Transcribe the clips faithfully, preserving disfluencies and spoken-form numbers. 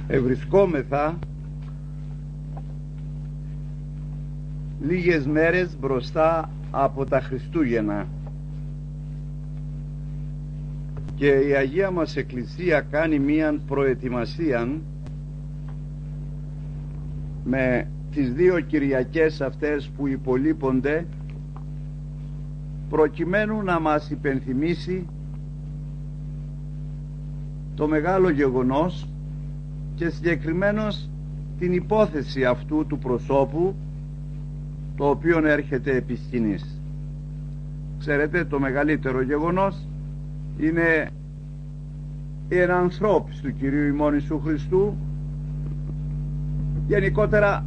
Ευρισκόμεθα λίγες μέρες μπροστά από τα Χριστούγεννα και η Αγία μας Εκκλησία κάνει μίαν προετοιμασία με τις δύο Κυριακές αυτές που υπολείπονται, προκειμένου να μας υπενθυμίσει το μεγάλο γεγονός και συγκεκριμένως την υπόθεση αυτού του προσώπου το οποίο έρχεται επί σκηνής. Ξέρετε, το μεγαλύτερο γεγονός είναι η ενανθρώπιση του Κυρίου ημών Ιησού Χριστού, γενικότερα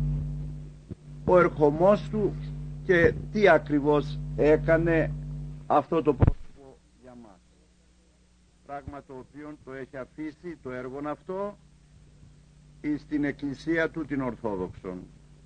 ο ερχομός του και τι ακριβώς έκανε αυτό το πρόσωπο για μας, πράγμα το οποίο το έχει αφήσει το έργο αυτό στην Εκκλησία του την Ορθόδοξον.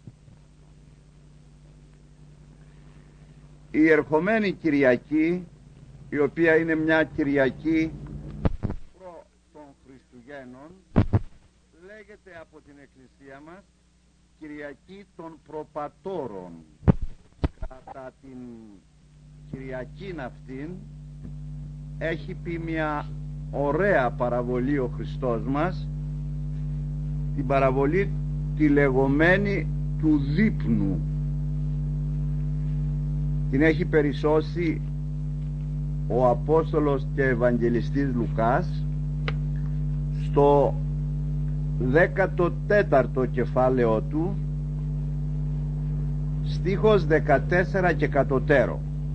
Η ερχομένη Κυριακή, η οποία είναι μια Κυριακή προ των Χριστουγέννων, λέγεται από την Εκκλησία μας Κυριακή των Προπατώρων. Κατά την Κυριακήν αυτήν έχει πει μια ωραία παραβολή ο Χριστός μας, την παραβολή τη λεγόμενη του δείπνου. Την έχει περισσώσει ο Απόστολος και Ευαγγελιστής Λουκάς στο δέκατο τέταρτο κεφάλαιο του, στίχος δεκατέσσερα και κατωτέρω.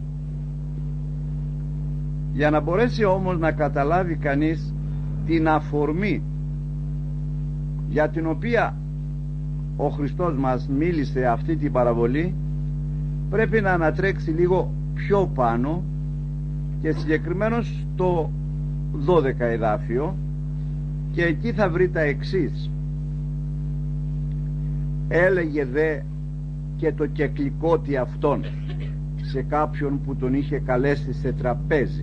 Για να μπορέσει όμως να καταλάβει κανείς την αφορμή για την οποία ο Χριστός μας μίλησε αυτή την παραβολή, πρέπει να ανατρέξει λίγο πιο πάνω και συγκεκριμένως στο δώδεκα εδάφιο, και εκεί θα βρει τα εξής. Έλεγε δε και το κεκλικότη αυτόν σε κάποιον που τον είχε καλέσει σε τραπέζι: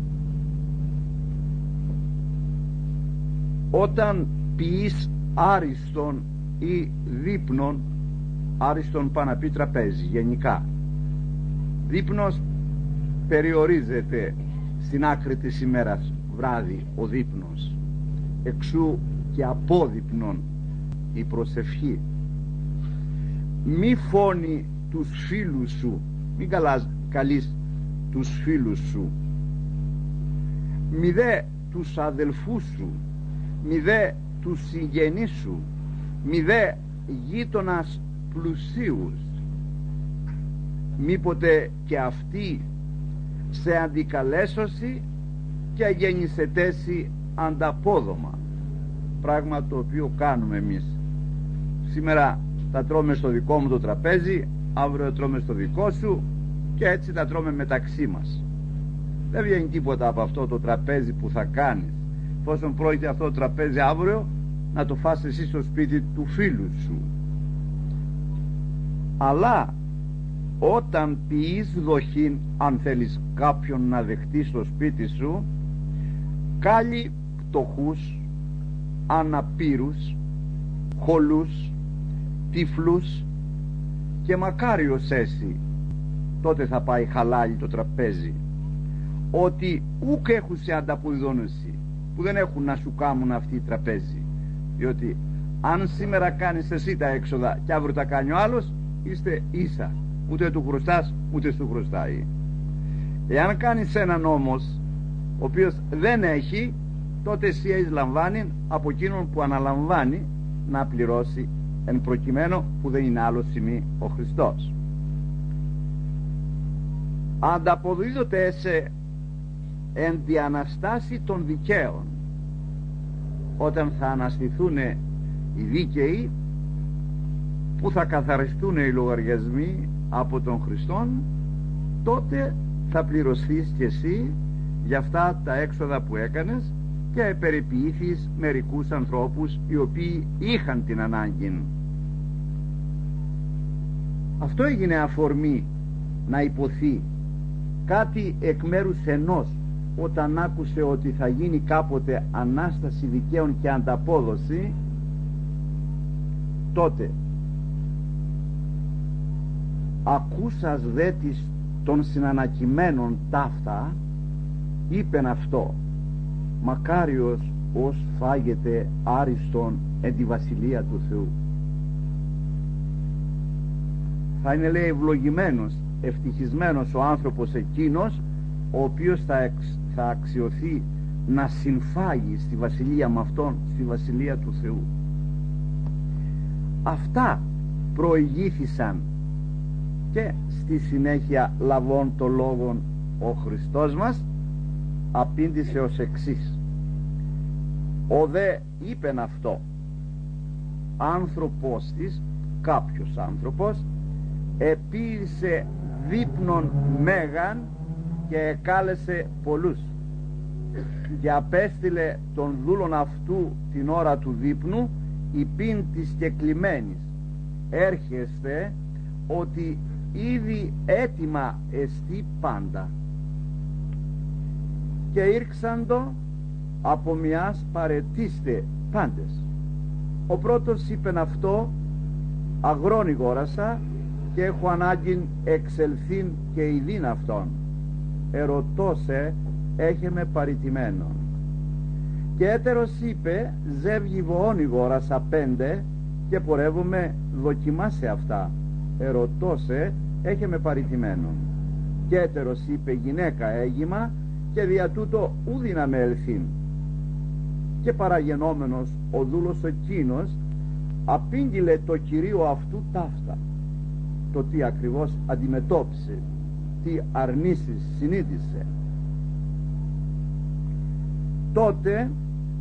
όταν ποιείς άριστον ή δείπνον, άριστον πάνε να πει τραπέζι γενικά, δείπνος περιορίζεται στην άκρη της ημέρας, βράδυ ο δείπνος, εξού και απόδειπνον η προσευχή. Μη φώνει τους φίλους σου, μην καλείς τους φίλους σου, μη δε τους αδελφούς σου, μη δε τους συγγενείς σου, μη δε γείτονας πλουσίους, μήποτε και αυτοί σε αντικαλέσωση και γέννησετέσει ανταπόδομα, πράγμα το οποίο κάνουμε εμείς. Σήμερα τα τρώμε στο δικό μου το τραπέζι, αύριο τρώμε στο δικό σου, και έτσι τα τρώμε μεταξύ μας. Δεν βγαίνει τίποτα από αυτό το τραπέζι που θα κάνεις, εφόσον πρόκειται αυτό το τραπέζι αύριο να το φας εσύ στο σπίτι του φίλου σου. Αλλά όταν ποιείς δοχήν, αν θέλεις κάποιον να δεχτεί στο σπίτι σου, κάλει πτωχούς, αναπήρους, χολούς, τύφλους, και μακάριος έσυ, τότε θα πάει χαλάλι το τραπέζι, ότι ούκ έχουν σε ανταποδόνωση, που δεν έχουν να σου κάμουν αυτή η τραπέζι. Διότι αν σήμερα κάνεις εσύ τα έξοδα και αύριο τα κάνει ο άλλος, είστε ίσα, ούτε του χρωστάς ούτε σου χρωστάει. Εάν κάνεις έναν όμως ο οποίος δεν έχει, τότε εσύ εισλαμβάνει από εκείνον που αναλαμβάνει να πληρώσει, εν προκειμένου που δεν είναι άλλο σημείο ο Χριστός. Ανταποδίδονται σε εν διαναστάση των δικαίων. Όταν θα αναστηθούν οι δίκαιοι, που θα καθαριστούν οι λογαριασμοί από τον Χριστόν, τότε θα πληρωθείς και εσύ για αυτά τα έξοδα που έκανες και περιποιήθεις μερικούς ανθρώπους οι οποίοι είχαν την ανάγκη. Αυτό έγινε αφορμή να υποθεί κάτι εκ μέρους ενός όταν άκουσε ότι θα γίνει κάποτε Ανάσταση δικαίων και ανταπόδοση, τότε ακούσας δε της των συνανακειμένων ταύτα, είπεν αυτό: μακάριος ως φάγεται άριστον εν τη βασιλεία του Θεού. Θα είναι, λέει, ευλογημένος, ευτυχισμένος ο άνθρωπος εκείνος ο οποίος θα, εξ, θα αξιωθεί να συμφάγει στη βασιλεία με αυτόν, στη βασιλεία του Θεού. Αυτά προηγήθησαν και στη συνέχεια λαβών το λόγον ο Χριστός μας απήντησε ως εξής: ο δε είπεν αυτό άνθρωπος της, κάποιος άνθρωπος, επίησε δείπνον μέγαν και εκάλεσε πολλούς και απέστειλε τον δούλον αυτού την ώρα του δείπνου υπήν της κεκλημένης: έρχεστε ότι ήδη έτοιμα εστί πάντα. Και ήρξαντο από μιας παρετήστε πάντες. Ο πρώτος είπεν αυτό: αγρόν ηγόρασα και έχω ανάγκην εξελθήν και ειδήν αυτόν. Ερωτώσε έχε με παρητημένον. Και έτερος είπε: ζεύγει βοών ηγόρασα πέντε και πορεύομαι δοκιμάσε αυτά. Ερωτώσε έχε με παρητημένον. Και έτερος είπε: γυναίκα έγιμα και δια τούτο ούδινα με ελθύν. Και παραγενόμενος ο δούλος εκείνος απήγγειλε το κυρίο αυτού ταύτα, το τι ακριβώς αντιμετώπισε, τι αρνήσεις συνείδησε. Τότε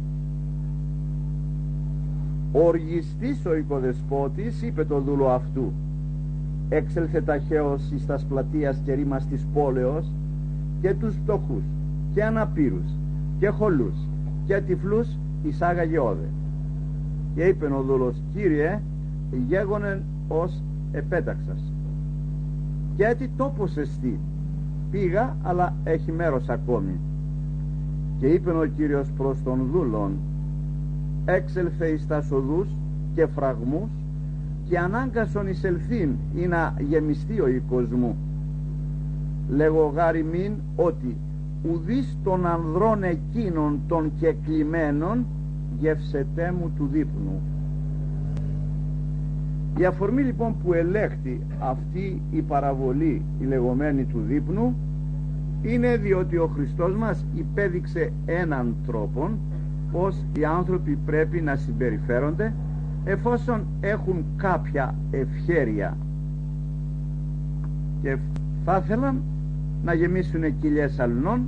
οργιστής ο οικοδεσπότης είπε το δούλο αυτού: έξελθε ταχαίως εις τας πλατείας και ρήμας της πόλεως και τους φτωχούς και αναπήρους και χωλούς και τυφλούς εισάγαγε όδε. Και είπεν ο δούλος: κύριε, γέγονεν ως επέταξας. Και έτσι τόπος εστί, πήγα αλλά έχει μέρος ακόμη. Και είπεν ο Κύριος προς τον δούλον: έξελθε εις τας οδούς και φραγμούς και ανάγκασον εισελθήν ή να γεμιστεί ο οίκος μου. Λέγω γάρι μην ότι ουδείς των ανδρών εκείνων των κεκλημένων γευσετέ μου του δείπνου. Η αφορμή λοιπόν που ελέγχθη αυτή η παραβολή, η λεγόμενη του δείπνου, είναι διότι ο Χριστός μας υπέδειξε έναν τρόπον πως οι άνθρωποι πρέπει να συμπεριφέρονται εφόσον έχουν κάποια ευχέρεια και θα ήθελαν να γεμίσουν κοιλιές αλνών,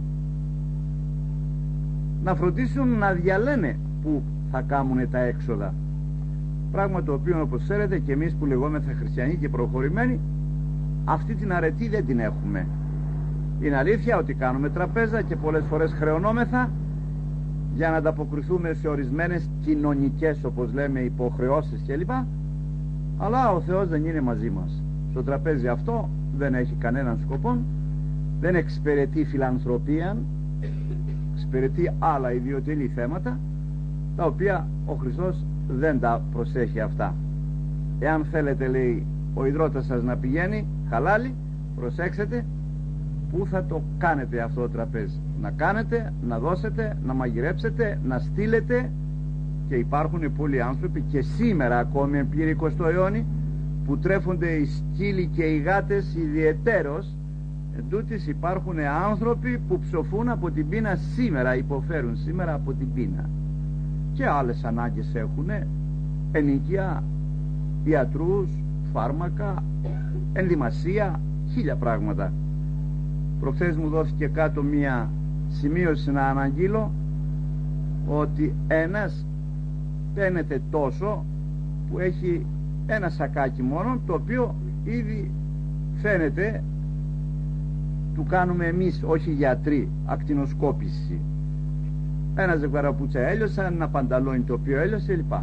να φροντίσουν να διαλένε που θα κάνουν τα έξοδα, πράγμα το οποίο, όπως ξέρετε, και εμείς που λεγόμεθα χριστιανοί και προχωρημένοι, αυτή την αρετή δεν την έχουμε. Είναι αλήθεια ότι κάνουμε τραπέζα και πολλές φορές χρεωνόμεθα για να ανταποκριθούμε σε ορισμένες κοινωνικές, όπως λέμε, υποχρεώσεις κλπ. Αλλά ο Θεός δεν είναι μαζί μας. Στο τραπέζι αυτό δεν έχει κανέναν σκοπό, δεν εξυπηρετεί φιλανθρωπία, εξυπηρετεί άλλα ιδιωτελή θέματα, τα οποία ο Χριστός δεν τα προσέχει αυτά. Εάν θέλετε, λέει, ο ιδρώτας σας να πηγαίνει χαλάλι, προσέξτε πού θα το κάνετε αυτό το τραπέζι. Να κάνετε, να δώσετε, να μαγειρέψετε, να στείλετε. Και υπάρχουν πολλοί άνθρωποι και σήμερα ακόμη εν πλήρη εικοστό αιώνη που τρέφονται οι σκύλοι και οι γάτες ιδιαιτέρως. Εν τούτοις υπάρχουν άνθρωποι που ψοφούν από την πείνα σήμερα, υποφέρουν σήμερα από την πείνα και άλλες ανάγκες έχουν, ενοικία, ιατρούς, φάρμακα, ενδυμασία, χίλια πράγματα. Προχθές μου δόθηκε κάτω μία σημείωση να αναγγείλω ότι ένας παίρνεται τόσο που έχει ένα σακάκι μόνο, το οποίο ήδη φαίνεται του κάνουμε εμείς, όχι γιατροί, ακτινοσκόπηση. Ένα ζευγαραπούτσα έλειωσα, ένα πανταλόνι το οποίο έλειωσε κλπ.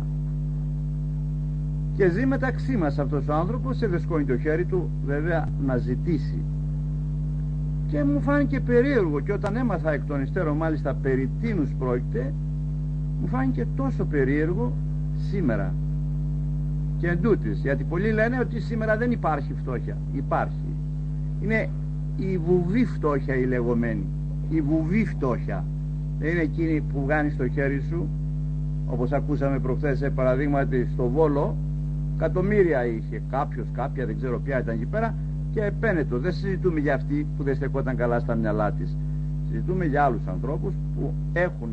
Και ζει μεταξύ μας αυτός ο άνθρωπος, σε δεσκόνει το χέρι του βέβαια να ζητήσει. Και μου φάνηκε περίεργο, και όταν έμαθα εκ των υστέρων μάλιστα περί τίνους πρόκειται, μου φάνηκε τόσο περίεργο σήμερα. Και εντούτοις, γιατί πολλοί λένε ότι σήμερα δεν υπάρχει φτώχεια. Υπάρχει. Είναι η βουβή φτώχεια η λεγόμενη. Η βουβή φτώχεια. Δεν είναι εκείνη που βγάνει στο χέρι σου, όπως ακούσαμε προχθές σε παραδείγματι στο Βόλο, εκατομμύρια είχε κάποιος, κάποια, δεν ξέρω ποια ήταν εκεί πέρα, και επένετο. Δεν συζητούμε για αυτή που δεν στεκόταν καλά στα μυαλά της. Συζητούμε για άλλους ανθρώπους που έχουν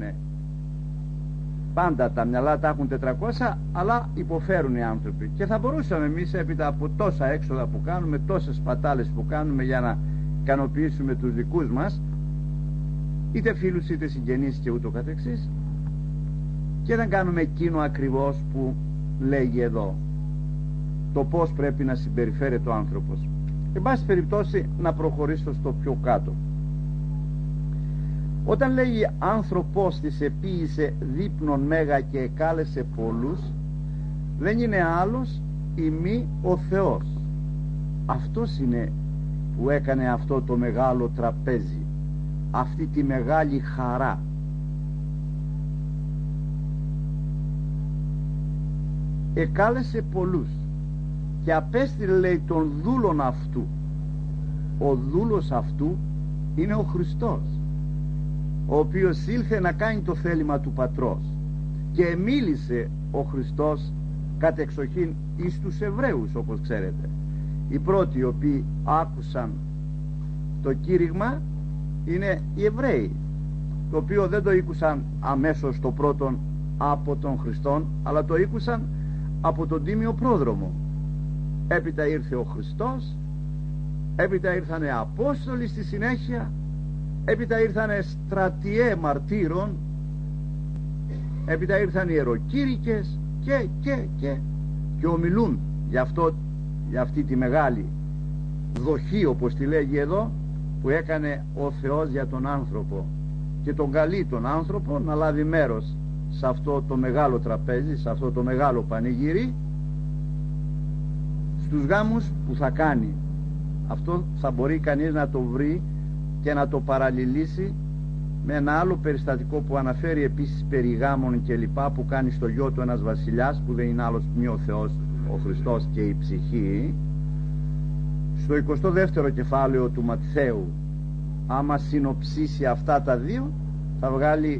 πάντα τα μυαλά τα έχουν τετρακόσια, αλλά υποφέρουν οι άνθρωποι. Και θα μπορούσαμε εμείς έπειτα από τόσα έξοδα που κάνουμε, τόσες πατάλες που κάνουμε για να ικανοποιήσουμε τους δικούς μας, είτε φίλους είτε συγγενείς και ούτω καθεξής, και δεν κάνουμε εκείνο ακριβώς που λέγει εδώ, το πως πρέπει να συμπεριφέρεται ο άνθρωπος. Εν πάση περιπτώσει, να προχωρήσω στο πιο κάτω. Όταν λέγει άνθρωπος της επίησε δείπνον μέγα και εκάλεσε πολλούς, δεν είναι άλλος ημί ο Θεός. Αυτός είναι που έκανε αυτό το μεγάλο τραπέζι, αυτή τη μεγάλη χαρά. Εκάλεσε πολλούς και απέστειλε, λέει, τον δούλον αυτού. Ο δούλος αυτού είναι ο Χριστός, ο οποίος ήλθε να κάνει το θέλημα του Πατρός, και μίλησε ο Χριστός κατ' εξοχήν εις τους Εβραίους, όπως ξέρετε. Οι πρώτοι οι οποίοι άκουσαν το κήρυγμα είναι οι Εβραίοι, το οποίο δεν το ήκουσαν αμέσως το πρώτον από τον Χριστόν, αλλά το ήκουσαν από τον Τίμιο Πρόδρομο. Έπειτα ήρθε ο Χριστός, έπειτα ήρθανε Απόστολοι στη συνέχεια, έπειτα ήρθανε στρατιέ μαρτύρων, έπειτα ήρθαν ιεροκήρυκες και και και και ομιλούν για, αυτό, για αυτή τη μεγάλη δοχή, όπως τη λέγει εδώ, που έκανε ο Θεός για τον άνθρωπο, και τον καλεί τον άνθρωπο να λάβει μέρος σε αυτό το μεγάλο τραπέζι, σε αυτό το μεγάλο πανηγύρι, στους γάμους που θα κάνει. Αυτό θα μπορεί κανείς να το βρει και να το παραλληλήσει με ένα άλλο περιστατικό που αναφέρει επίσης περί γάμων και λοιπά, που κάνει στο γιο του ένας βασιλιάς, που δεν είναι άλλος μη ο Θεός, ο Χριστός και η ψυχή, στο εικοστό δεύτερο κεφάλαιο του Ματθαίου. Άμα συνοψίσει αυτά τα δύο, θα βγάλει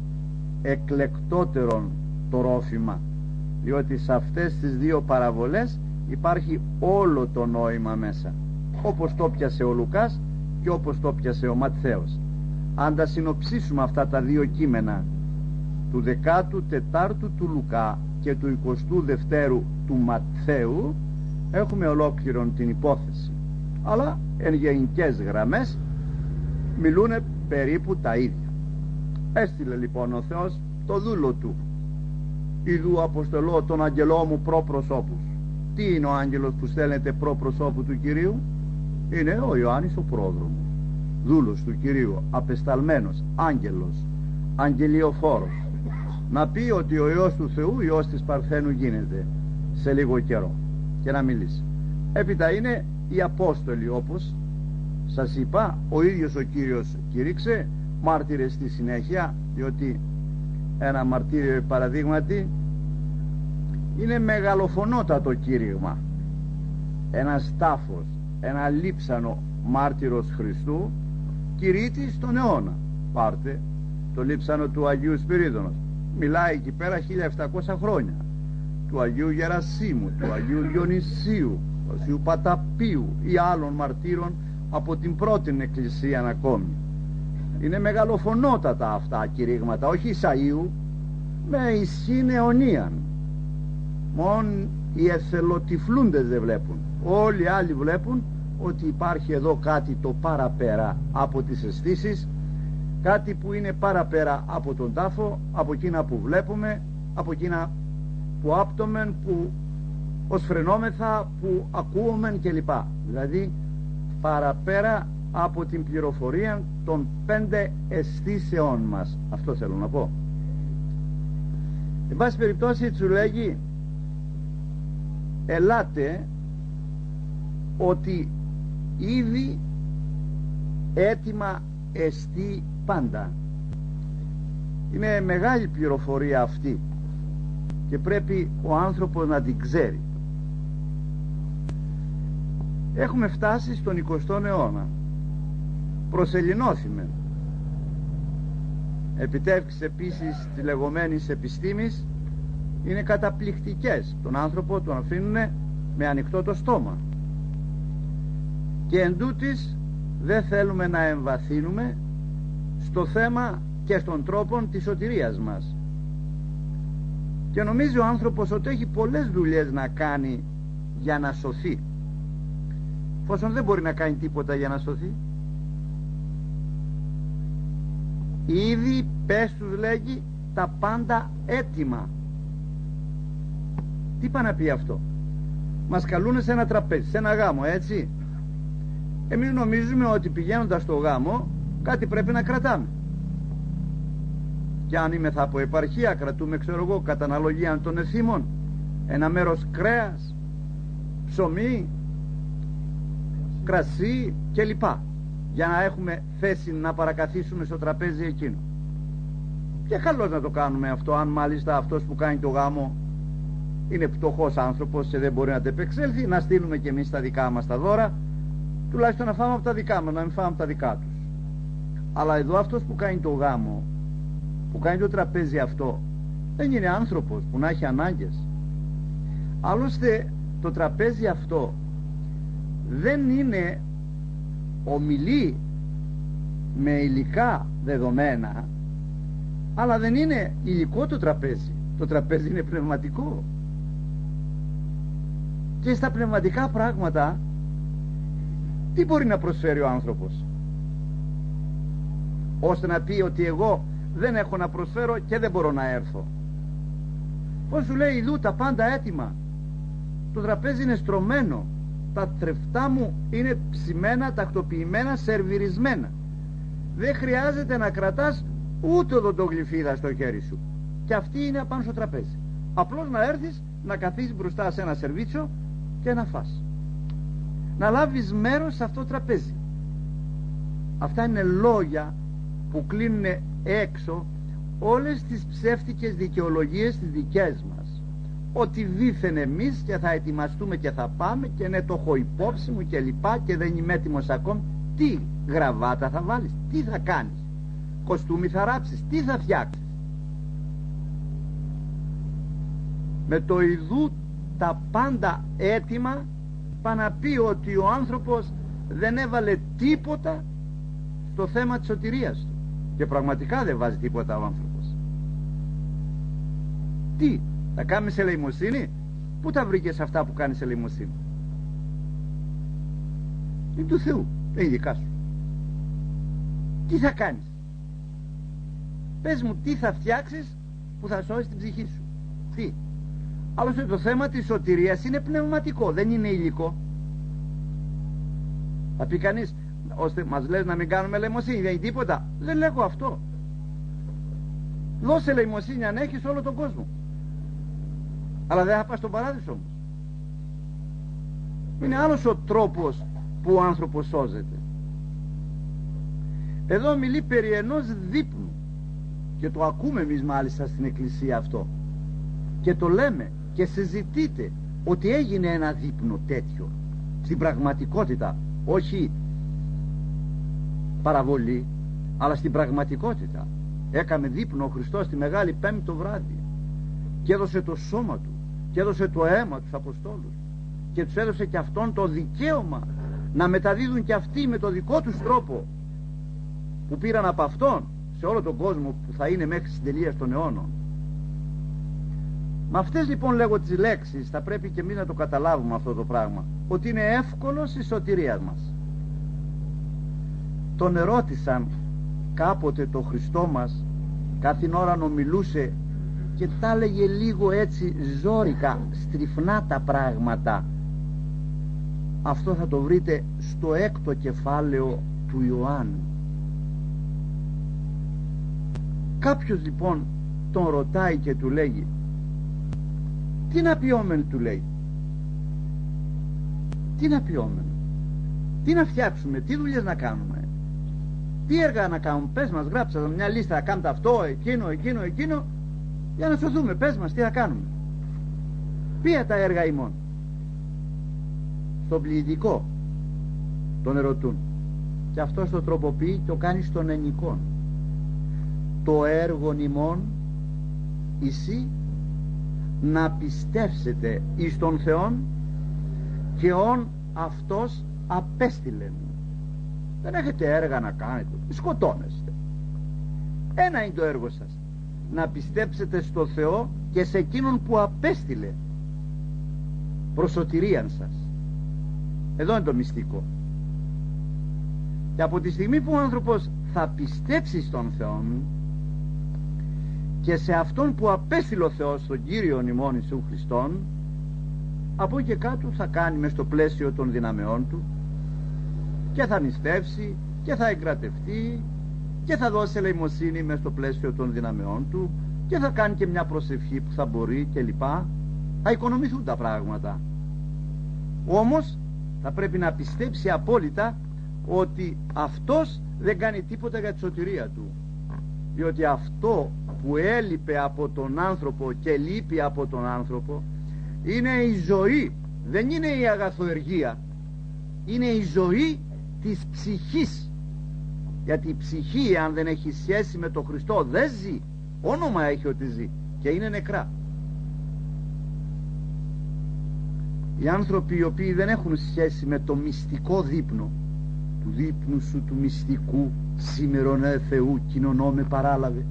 εκλεκτότερον το ρόφημα, διότι σε αυτές τις δύο παραβολές υπάρχει όλο το νόημα μέσα, όπως το πιασε ο Λουκάς και όπως το πιασε ο Ματθαίος. Αν τα συνοψίσουμε αυτά τα δύο κείμενα, του δεκάτου τετάρτου του Λουκά και του εικοστού δευτέρου του Ματθαίου, έχουμε ολόκληρον την υπόθεση, αλλά εν γενικές γραμμές μιλούν περίπου τα ίδια. Έστειλε λοιπόν ο Θεός το δούλο του. Ιδού αποστελώ τον αγγελό μου προπροσώπους. Τι είναι ο άγγελος που στέλνεται προπροσώπου του Κυρίου? Είναι ο Ιωάννης ο πρόδρομος, δούλος του Κυρίου, απεσταλμένος, άγγελος, αγγελιοφόρος, να πει ότι ο Υιός του Θεού, Υιός της Παρθένου γίνεται σε λίγο καιρό, και να μιλήσει. Έπειτα είναι οι Απόστολοι, όπως σας είπα, ο ίδιος ο Κύριος κήρυξε, μάρτυρες στη συνέχεια, διότι ένα μαρτύριο παραδείγματι είναι μεγαλοφωνότατο κήρυγμα. Ένας τάφος, ένα λείψανο μάρτυρος Χριστού κηρύττει στον αιώνα. Πάρτε το λείψανο του Αγίου Σπυρίδωνος, μιλάει εκεί πέρα χίλια επτακόσια χρόνια, του Αγίου Γερασίμου, του Αγίου Διονυσίου, του Αγίου Παταπίου ή άλλων μαρτύρων από την πρώτη εκκλησία ακόμη. Είναι μεγαλοφωνότατα αυτά κηρύγματα, όχι Ισαΐου, με ισχύ αιωνίαν. Μόν οι εθελοτυφλούντες δεν βλέπουν, όλοι οι άλλοι βλέπουν ότι υπάρχει εδώ κάτι το παραπέρα από τις αισθήσεις, κάτι που είναι παραπέρα από τον τάφο, από εκείνα που βλέπουμε, από εκείνα που άπτωμεν, που ως φρενόμεθα, που ακούομεν κλπ. Δηλαδή παραπέρα από την πληροφορία των πέντε αισθήσεών μας. Αυτό θέλω να πω. Εν πάση περιπτώσει του λέγει, ελάτε, ότι ήδη έτοιμα εστί πάντα. Είναι μεγάλη πληροφορία αυτή και πρέπει ο άνθρωπος να την ξέρει. Έχουμε φτάσει στον εικοστό αιώνα, προσελεινώθημε, επιτεύξεις επίσης της λεγόμενης επιστήμης είναι καταπληκτικές. Τον άνθρωπο τον αφήνουν με ανοιχτό το στόμα και εντούτοις δεν θέλουμε να εμβαθύνουμε στο θέμα και στον τρόπο της σωτηρίας μας, και νομίζει ο άνθρωπος ότι έχει πολλές δουλειές να κάνει για να σωθεί, εφόσον δεν μπορεί να κάνει τίποτα για να σωθεί. Ήδη πες τους, λέγει, τα πάντα έτοιμα. Τι πάει να πει αυτό? Μας καλούνε σε ένα τραπέζι, σε ένα γάμο, έτσι. Εμείς νομίζουμε ότι πηγαίνοντας στο γάμο κάτι πρέπει να κρατάμε, και αν είμαι θα από επαρχία κρατούμε, ξέρω εγώ, κατά αναλογία των εθήμων, ένα μέρος κρέας, ψωμί, κρασί κλπ, για να έχουμε θέση να παρακαθίσουμε στο τραπέζι εκείνο. Και καλώς να το κάνουμε αυτό, αν μάλιστα αυτός που κάνει το γάμο είναι πτωχός άνθρωπος και δεν μπορεί να τεπεξέλθει, να στείλουμε και εμείς τα δικά μας τα δώρα, τουλάχιστον να φάμε από τα δικά μας, να μην φάμε από τα δικά τους. Αλλά εδώ αυτός που κάνει το γάμο, που κάνει το τραπέζι αυτό, δεν είναι άνθρωπος που να έχει ανάγκες. Άλλωστε το τραπέζι αυτό δεν είναι, ομιλεί με υλικά δεδομένα, αλλά δεν είναι υλικό το τραπέζι. Το τραπέζι είναι πνευματικό, και στα πνευματικά πράγματα τι μπορεί να προσφέρει ο άνθρωπος ώστε να πει ότι εγώ δεν έχω να προσφέρω και δεν μπορώ να έρθω? Πώς σου λέει, ιδού τα πάντα έτοιμα, το τραπέζι είναι στρωμένο, τα τρεφτά μου είναι ψημένα, τακτοποιημένα, σερβιρισμένα, δεν χρειάζεται να κρατάς ούτε οδοντογλυφίδα στο χέρι σου, και αυτή είναι απάνω στο τραπέζι. Απλώς να έρθεις, να καθίσεις μπροστά σε ένα σερβίτσο και να φας, να λάβεις μέρος σε αυτό το τραπέζι. Αυτά είναι λόγια που κλείνουν έξω όλες τις ψεύτικες δικαιολογίες τις δικές μας, ότι δήθεν εμείς και θα ετοιμαστούμε και θα πάμε και ναι, το έχω υπόψη μου και λοιπά, και δεν είμαι έτοιμος ακόμη. Τι γραβάτα θα βάλεις, τι θα κάνεις, κοστούμι θα ράψεις, τι θα φτιάξεις? Με το ιδού τα πάντα έτοιμα πά να πει ότι ο άνθρωπος δεν έβαλε τίποτα στο θέμα της σωτηρίας του, και πραγματικά δεν βάζει τίποτα ο άνθρωπος. Τι θα κάνεις ελεημοσύνη? Πού τα βρήκες αυτά που κάνεις ελεημοσύνη? Είναι του Θεού, δεν είναι δικά σου. Τι θα κάνεις? Πες μου, τι θα φτιάξεις που θα σώσεις την ψυχή σου? Τι? Άλλωστε το θέμα της σωτηρίας είναι πνευματικό, δεν είναι υλικό. Θα πει κανείς, ώστε μας λες να μην κάνουμε ελεημοσύνη, δεν είναι τίποτα. Δεν λέγω αυτό. Δώσε ελεημοσύνη αν έχεις όλο τον κόσμο, αλλά δεν θα πας στον παράδεισο όμως. Είναι άλλος ο τρόπος που ο άνθρωπος σώζεται. Εδώ μιλεί περί ενός δείπνου, και το ακούμε εμείς μάλιστα στην εκκλησία αυτό, και το λέμε και συζητείτε ότι έγινε ένα δείπνο τέτοιο στην πραγματικότητα, όχι παραβολή, αλλά στην πραγματικότητα. Έκαμε δείπνο ο Χριστός τη Μεγάλη Πέμπτη το βράδυ και έδωσε το σώμα του και έδωσε το αίμα τους Αποστόλους, και τους έδωσε και αυτόν το δικαίωμα να μεταδίδουν και αυτοί με το δικό τους τρόπο που πήραν από αυτόν σε όλο τον κόσμο που θα είναι μέχρι στην τελεία των αιώνων. Με αυτές λοιπόν, λέγω, τις λέξεις θα πρέπει και εμείς να το καταλάβουμε αυτό το πράγμα, ότι είναι εύκολος η σωτηρία μας. Τον ερώτησαν κάποτε το Χριστό μας, κάθε ώρα ομιλούσε και τα έλεγε λίγο έτσι ζόρικα, στριφνά τα πράγματα. Αυτό θα το βρείτε στο έκτο κεφάλαιο του Ιωάννου. Κάποιος λοιπόν τον ρωτάει και του λέγει, τι να πιόμεν, του λέει, τι να πιόμεν, τι να φτιάξουμε, τι δουλειές να κάνουμε? Τι έργα να κάνουν? Πες μας, γράψα μια λίστα, να κάνουμε αυτό, εκείνο, εκείνο, εκείνο, για να σωθούμε. Πες μας τι θα κάνουμε. Ποια τα έργα ημών? Στον πληθυντικό τον ερωτούν, και αυτός το τροποποιεί, το κάνει στον ενικών. Το έργο ημών εσύ να πιστεύσετε εις τον Θεόν και όν αυτός απέστειλεν. Δεν έχετε έργα να κάνετε, σκοτώνεστε. Ένα είναι το έργο σας, να πιστέψετε στο Θεό και σε εκείνον που απέστειλε προς σωτηρίαν σας. Εδώ είναι το μυστικό. Και από τη στιγμή που ο άνθρωπος θα πιστέψει στον Θεό και σε αυτόν που απέστειλε ο Θεός, τον Κύριον ημών Ιησού Χριστόν, από εκεί και κάτω θα κάνει μες στο πλαίσιο των δυναμεών του, και θα νηστεύσει και θα εγκρατευτεί και θα δώσει ελεημοσύνη μες στο πλαίσιο των δυναμεών του και θα κάνει και μια προσευχή που θα μπορεί και λοιπά. Θα οικονομηθούν τα πράγματα. Όμως θα πρέπει να πιστέψει απόλυτα ότι αυτός δεν κάνει τίποτα για τη σωτηρία του, διότι αυτό που έλειπε από τον άνθρωπο και λείπει από τον άνθρωπο είναι η ζωή, δεν είναι η αγαθοεργία, είναι η ζωή της ψυχής. Γιατί η ψυχή, αν δεν έχει σχέση με τον Χριστό, δεν ζει. Όνομα έχει ότι ζει και είναι νεκρά. Οι άνθρωποι οι οποίοι δεν έχουν σχέση με το μυστικό δείπνο, του δείπνου σου του μυστικού σήμερον ε Θεού κοινωνώ με παράλαβε,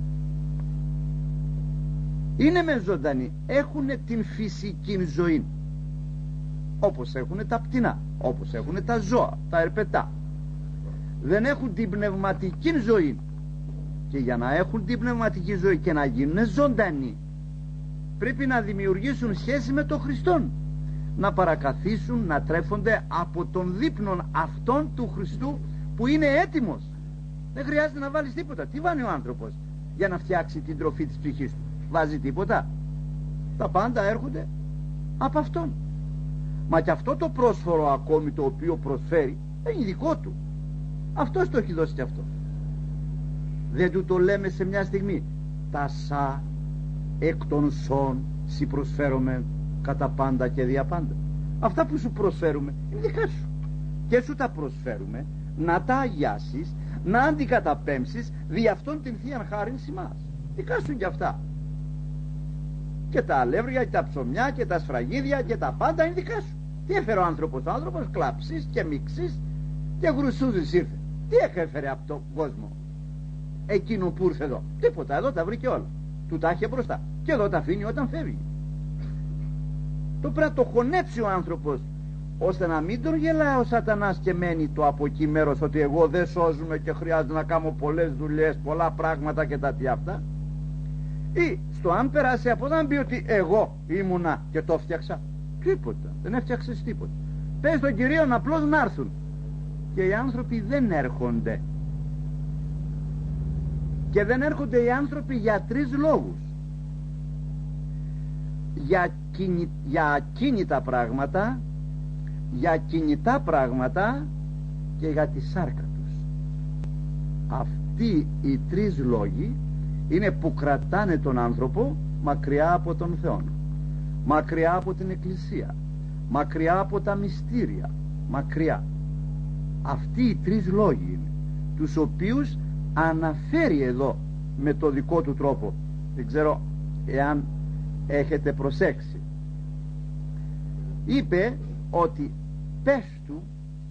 είναι με ζωντανοί, έχουν την φυσική ζωή, όπως έχουν τα πτηνά, όπως έχουν τα ζώα, τα ερπετά. Δεν έχουν την πνευματική ζωή, και για να έχουν την πνευματική ζωή και να γίνουν ζωντανοί πρέπει να δημιουργήσουν σχέση με τον Χριστόν, να παρακαθίσουν, να τρέφονται από τον δείπνον αυτόν του Χριστού που είναι έτοιμος. Δεν χρειάζεται να βάλεις τίποτα. Τι βάνει ο άνθρωπος για να φτιάξει την τροφή της ψυχής του? Βάζει τίποτα? Τα πάντα έρχονται από αυτόν. Μα και αυτό το πρόσφορο ακόμη το οποίο προσφέρει δεν είναι δικό του. Αυτός το έχει δώσει και αυτό. Δεν του το λέμε σε μια στιγμή? Τα σα εκ των σών σοι προσφέρομαι κατά πάντα και δια πάντα. Αυτά που σου προσφέρουμε είναι δικά σου και σου τα προσφέρουμε να τα αγιάσεις, να αντικαταπέμψεις δι' αυτόν την Θείαν χάριν σημάς. Δικά σου και αυτά. Και τα αλεύρια και τα ψωμιά και τα σφραγίδια και τα πάντα είναι δικά σου. Τι έφερε ο άνθρωπος? Ο άνθρωπος κλαψής και μίξης και γρουσούδης ήρθε. Τι έφερε από τον κόσμο εκείνο που ήρθε εδώ? Τίποτα. Εδώ τα βρήκε όλα. Του τα είχε μπροστά και εδώ τα αφήνει όταν φεύγει. Το πρέπει να το χωνέψει ο άνθρωπος, ώστε να μην τον γελάει ο σατανάς και μένει το από εκεί μέρος ότι εγώ δεν σώζουμε και χρειάζεται να κάνω πολλές δουλειές, πολλά πράγματα και τα τι αυτά. Ή στο αν περάσει από εδώ να πει ότι εγώ ήμουνα και το φτιάξα. Τίποτα, δεν έφτιαξες τίποτα. Πες τον Κυρίον απλώς να έρθουν. Και οι άνθρωποι δεν έρχονται. Και δεν έρχονται οι άνθρωποι για τρεις λόγους. Για, κινη... για κίνητα πράγματα, για κινητά πράγματα και για τη σάρκα τους. Αυτοί οι τρεις λόγοι είναι που κρατάνε τον άνθρωπο μακριά από τον Θεό, μακριά από την Εκκλησία, μακριά από τα μυστήρια, μακριά. Αυτοί οι τρεις λόγοι είναι, τους οποίους αναφέρει εδώ με το δικό του τρόπο. Δεν ξέρω εάν έχετε προσέξει. Είπε ότι πες του,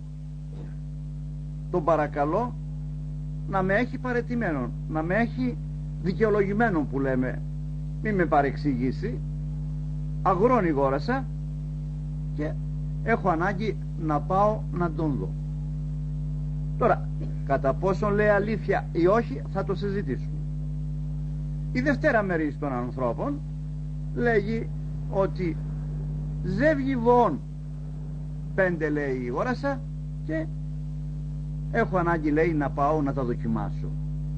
τον παρακαλώ να με έχει παραιτημένο, να με έχει δικαιολογημένο που λέμε, μην με παρεξηγήσει, αγρόνι γόρασα και έχω ανάγκη να πάω να τον δω. Τώρα κατά πόσον λέει αλήθεια ή όχι θα το συζητήσουμε. Η δευτέρα μερίδα των ανθρώπων λέγει ότι ζεύγει βοών, πέντε λέει η όρασα και έχω ανάγκη λέει να πάω να τα δοκιμάσω.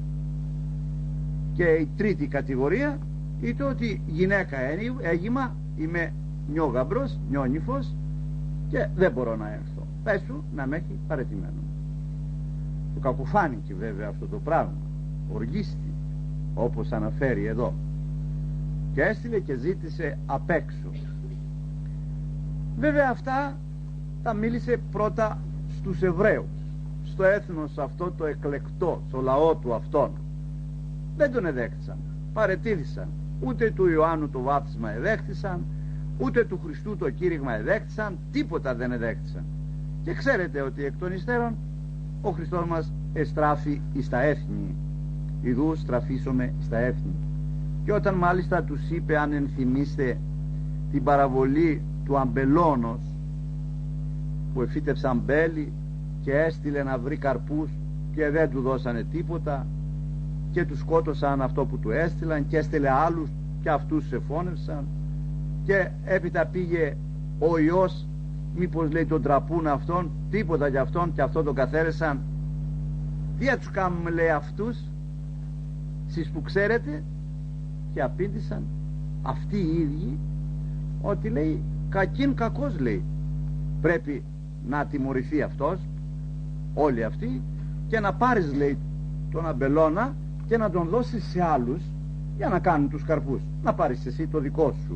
Και η τρίτη κατηγορία είναι ότι γυναίκα έγιμα, είμαι νιόγαμπρος, νιόνυφος και δεν μπορώ να έρθω. Πες του να με έχει παραιτημένο. του κακοφάνηκε βέβαια αυτό το πράγμα, οργίστη όπως αναφέρει εδώ, και έστειλε και ζήτησε απ' έξω. Βέβαια αυτά τα μίλησε πρώτα στους Εβραίους, στο έθνος αυτό το εκλεκτό, στο λαό του αυτόν. Δεν τον εδέχτησαν, παρετήθησαν. Ούτε του Ιωάννου το βάπτισμα εδέχτησαν, ούτε του Χριστού το κήρυγμα εδέχτησαν, τίποτα δεν εδέχτησαν. Και ξέρετε ότι εκ των υστέρων ο Χριστός μας εστράφει εις τα έθνη, ιδού στραφίσομαι στα έθνη. Και όταν μάλιστα τους είπε, αν ενθυμίστε την παραβολή του αμπελώνος, που εφύτευσαν μπέλη και έστειλε να βρει καρπούς και δεν του δώσανε τίποτα, και του σκότωσαν αυτό που του έστειλαν και έστειλε άλλους και αυτούς σε φώνευσαν, και έπειτα πήγε ο Υιός, μήπως λέει τον τραπούν αυτόν, τίποτα για αυτόν, και αυτό τον καθαίρεσαν. Τι θα τους κάνουμε, λέει, αυτούς, εσείς που ξέρετε? Και απήντησαν αυτοί οι ίδιοι ότι, λέει, κακήν κακός, λέει, πρέπει να τιμωρηθεί αυτός, όλοι αυτοί, και να πάρεις, λέει, τον αμπελώνα και να τον δώσεις σε άλλους για να κάνουν τους καρπούς, να πάρεις εσύ το δικό σου.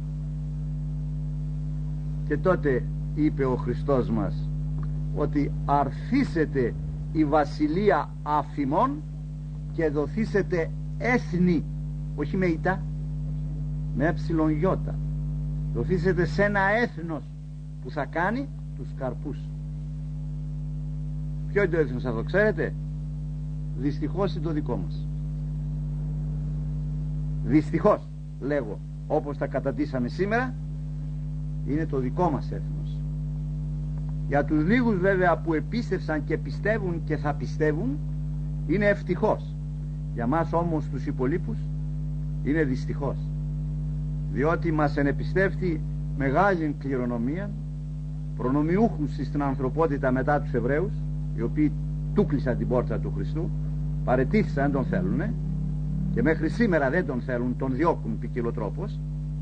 Και τότε είπε ο Χριστός μας ότι αρθήσετε η βασιλεία αφημών και δοθήσετε έθνη, όχι με ητά, με έψιλον γιώτα, δοθήσετε σε ένα έθνος που θα κάνει τους καρπούς. Ποιο είναι το έθνος αυτό, ξέρετε? Δυστυχώς είναι το δικό μας. Δυστυχώς λέγω, όπως τα κατατήσαμε σήμερα, είναι το δικό μας έθνος. Για τους λίγους βέβαια που επίστευσαν και πιστεύουν και θα πιστεύουν, είναι ευτυχώς. Για μας όμως τους υπολείπους είναι δυστυχώς, διότι μας ενεπιστεύτει μεγάλη κληρονομία, προνομιούχους στην ανθρωπότητα μετά τους Εβραίους, οι οποίοι του κλείσαν την πόρτα του Χριστού, παρετήθησαν, δεν τον θέλουνε, και μέχρι σήμερα δεν τον θέλουν, τον διώκουν ποικιλοτρόπως.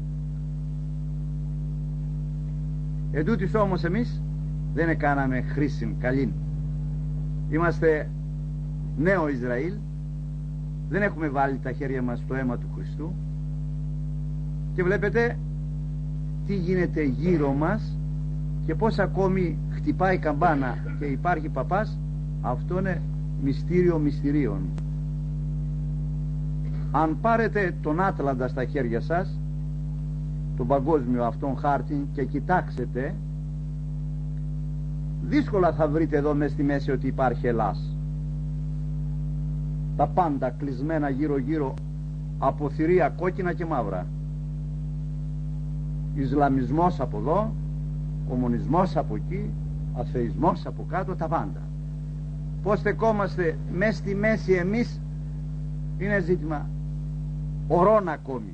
Εν τούτοις όμως εμείς δεν έκαναμε χρήση καλή. Είμαστε νέο Ισραήλ, δεν έχουμε βάλει τα χέρια μας στο αίμα του Χριστού, και βλέπετε τι γίνεται γύρω μας και πως ακόμη χτυπάει η καμπάνα και υπάρχει παπάς. Αυτό είναι μυστήριο μυστηρίων. Αν πάρετε τον Άτλαντα στα χέρια σας, τον παγκόσμιο αυτόν χάρτη, και κοιτάξετε, δύσκολα θα βρείτε εδώ μες στη μέση ότι υπάρχει Ελλάς. Τα πάντα κλεισμένα γύρω γύρω από θηρία κόκκινα και μαύρα. Ισλαμισμός από εδώ, κομμουνισμός από εκεί, αθεισμός από κάτω, τα πάντα. Πως στεκόμαστε μες στη μέση εμείς είναι ζήτημα ωρών ακόμη,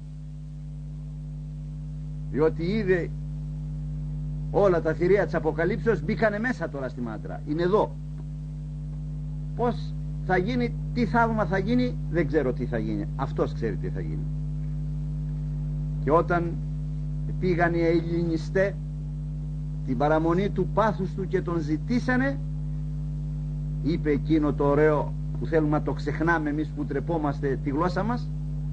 διότι είδε όλα τα θηρία της Αποκαλύψεως μπήκανε μέσα τώρα στη Μάντρα, είναι εδώ. Πως θα γίνει, τι θαύμα θα γίνει, δεν ξέρω τι θα γίνει, αυτός ξέρει τι θα γίνει. Και όταν πήγαν οι Ελληνιστές την παραμονή του πάθους του και τον ζητήσανε, είπε εκείνο το ωραίο που θέλουμε να το ξεχνάμε εμείς που τρεπόμαστε τη γλώσσα μας,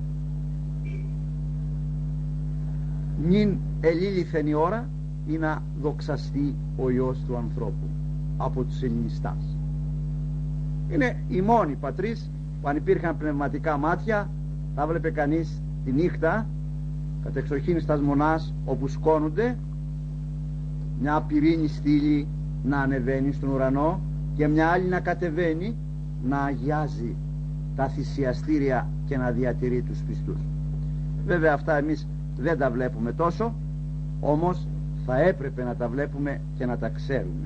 νυν ελήλυθεν η ώρα ή να δοξαστεί ο Υιός του ανθρώπου από τους Ελληνιστάς. Είναι οι μόνοι πατρίς που, αν υπήρχαν πνευματικά μάτια, θα βλέπε κανείς τη νύχτα κατεξοχήν στας μονάς όπου σκόνονται μια πυρήνη στήλη να ανεβαίνει στον ουρανό και μια άλλη να κατεβαίνει να αγιάζει τα θυσιαστήρια και να διατηρεί τους πιστούς. Βέβαια αυτά εμείς δεν τα βλέπουμε τόσο, όμως θα έπρεπε να τα βλέπουμε και να τα ξέρουμε.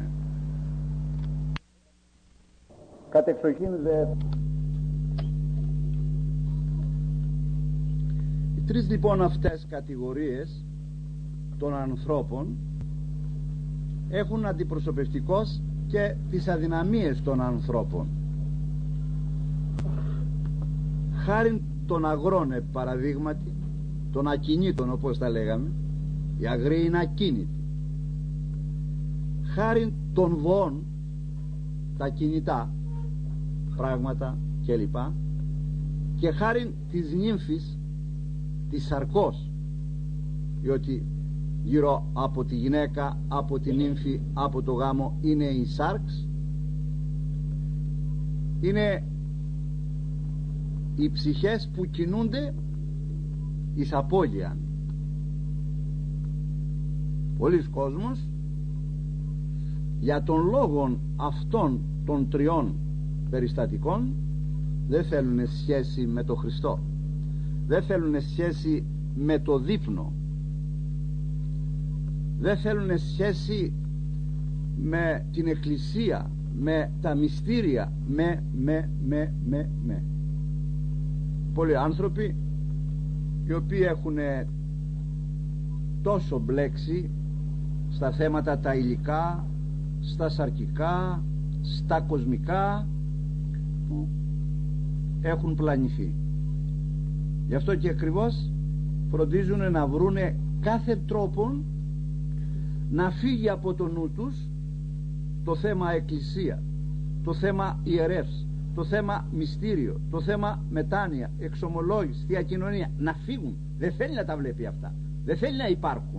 Κατεξοχήν δε. Οι τρεις λοιπόν αυτές κατηγορίες των ανθρώπων έχουν αντιπροσωπευτικώς και τις αδυναμίες των ανθρώπων. Χάριν των αγρών, παραδείγματι, των ακινήτων, όπως τα λέγαμε, οι αγροί είναι ακίνητοι. Χάριν των βοών, τα κινητά, πράγματα κλπ, και χάριν της νύμφης της σαρκός, διότι γύρω από τη γυναίκα, από τη νύμφη, από το γάμο είναι η σάρξ, είναι οι ψυχές που κινούνται εις απώλειαν. Πολλοί κόσμος για τον λόγο αυτών των τριών περιστατικών δεν θέλουν σχέση με τον Χριστό, δεν θέλουν σχέση με το δείπνο, δεν θέλουν σχέση με την Εκκλησία, με τα μυστήρια, με, με, με, με, με. Πολλοί άνθρωποι οι οποίοι έχουν τόσο μπλέξει στα θέματα τα υλικά, στα σαρκικά, στα κοσμικά, που έχουν πλανηθεί. Γι' αυτό και ακριβώς φροντίζουν να βρούνε κάθε τρόπον να φύγει από το νου τους το θέμα εκκλησία, το θέμα ιερεύς, το θέμα μυστήριο, το θέμα μετάνοια, εξομολόγηση, θεία κοινωνία, να φύγουν. Δεν θέλει να τα βλέπει αυτά, δεν θέλει να υπάρχουν,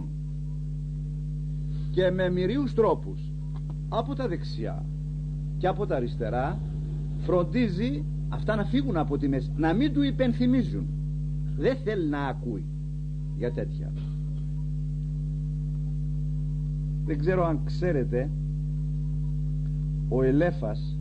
και με μυρίους τρόπους από τα δεξιά και από τα αριστερά φροντίζει αυτά να φύγουν από τη μέση, να μην του υπενθυμίζουν. Δεν θέλει να ακούει για τέτοια. Δεν ξέρω αν ξέρετε, ο ελέφας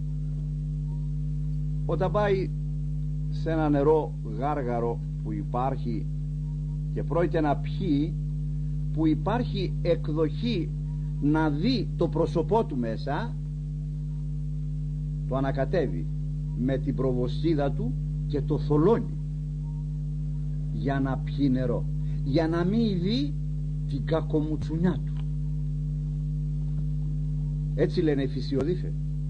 όταν πάει σε ένα νερό γάργαρο που υπάρχει και πρόκειται να πιει, που υπάρχει εκδοχή να δει το πρόσωπό του μέσα, το ανακατεύει με την προβοσίδα του και το θολώνει για να πιει νερό, για να μην δει την κακομουτσουνιά του. Έτσι λένε οι φυσιοδίφε.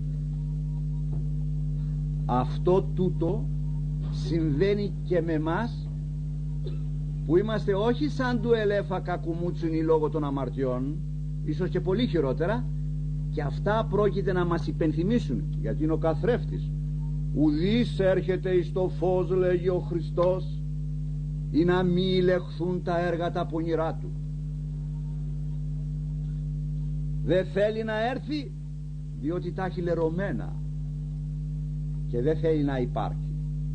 Αυτό τούτο συμβαίνει και με μας, που είμαστε όχι σαν του ελέφα κακομούτσουνοι λόγω των αμαρτιών, ίσως και πολύ χειρότερα, και αυτά πρόκειται να μας υπενθυμίσουν, γιατί είναι ο καθρέφτης. Ουδής έρχεται εις το φως, λέγει ο Χριστός, ή να μη ηλεχθούν τα έργα τα πονηρά του. Δεν θέλει να έρθει διότι τα έχει λερωμένα και δεν θέλει να υπάρχει.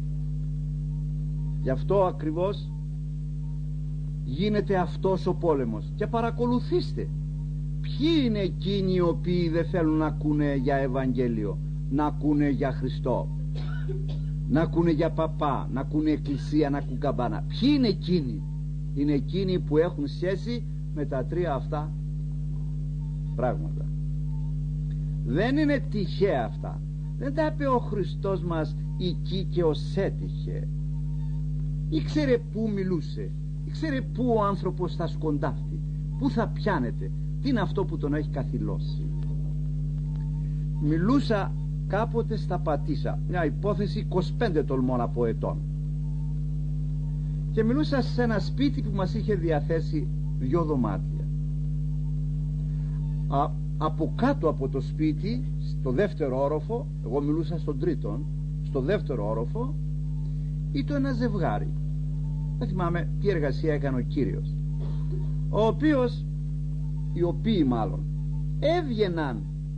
Γι' αυτό ακριβώς γίνεται αυτός ο πόλεμος. Και παρακολουθήστε ποιοι είναι εκείνοι οι οποίοι δεν θέλουν να ακούνε για Ευαγγέλιο, να ακούνε για Χριστό, να ακούνε για παπά, να ακούνε εκκλησία, να ακούν καμπάνα. Ποιοι είναι εκείνοι? Είναι εκείνοι που έχουν σχέση με τα τρία αυτά πράγματα. Δεν είναι τυχαία αυτά, δεν τα είπε ο Χριστός μας εκεί και ως έτυχε. Ήξερε πού μιλούσε, ήξερε πού ο άνθρωπος θα σκοντάφτει, πού θα πιάνεται, τι είναι αυτό που τον έχει καθυλώσει. Μιλούσα κάποτε στα Πατήσια, μια υπόθεση είκοσι πέντε τολμώ να πω ετών, και μιλούσα σε ένα σπίτι που μας είχε διαθέσει δυο δωμάτια. Α, από κάτω από το σπίτι, στο δεύτερο όροφο, εγώ μιλούσα στον τρίτον, στο δεύτερο όροφο ήταν ένα ζευγάρι. Δεν θυμάμαι τι εργασία έκανε ο Κύριος, ο οποίος, οι οποίοι μάλλον έβγαιναν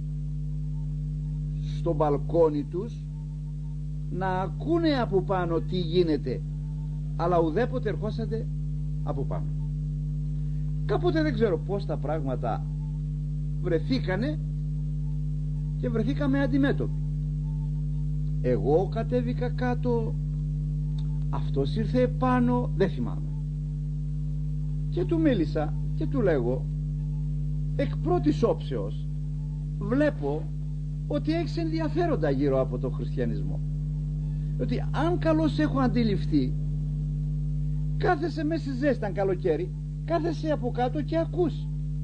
στο μπαλκόνι τους να ακούνε από πάνω τι γίνεται, αλλά ουδέποτε ερχόσατε από πάνω. Κάποτε δεν ξέρω πως τα πράγματα βρεθήκανε και βρεθήκαμε αντιμέτωποι. Εγώ κατέβηκα κάτω, αυτός ήρθε επάνω, δεν θυμάμαι, και του μίλησα και του λέγω, εκ πρώτης όψεως βλέπω ότι έχεις ενδιαφέροντα γύρω από τον χριστιανισμό, ότι αν καλώς έχω αντιληφθεί, κάθεσαι μέσα στη ζέστη, αν καλοκαίρι, κάθεσαι από κάτω και ακούς.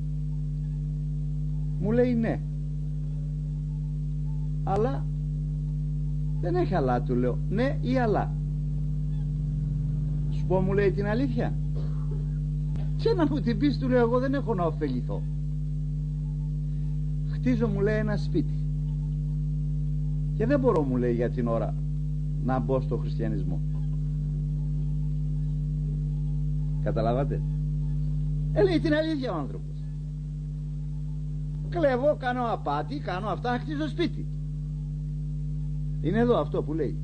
Μου λέει ναι, αλλά δεν έχει αλλά, του λέω. Ναι ή αλλά? Σου πω, μου λέει, την αλήθεια? Και να μου την πεις, του λέω, εγώ δεν έχω να ωφεληθώ. Χτίζω, μου λέει, ένα σπίτι και δεν μπορώ, μου λέει, για την ώρα να μπω στο χριστιανισμό. Καταλάβατε? Ε, λέει την αλήθεια ο άνθρωπος. Κλέβω, κάνω απάτη, κάνω αυτά, χτίζω σπίτι. Είναι εδώ αυτό που λέει,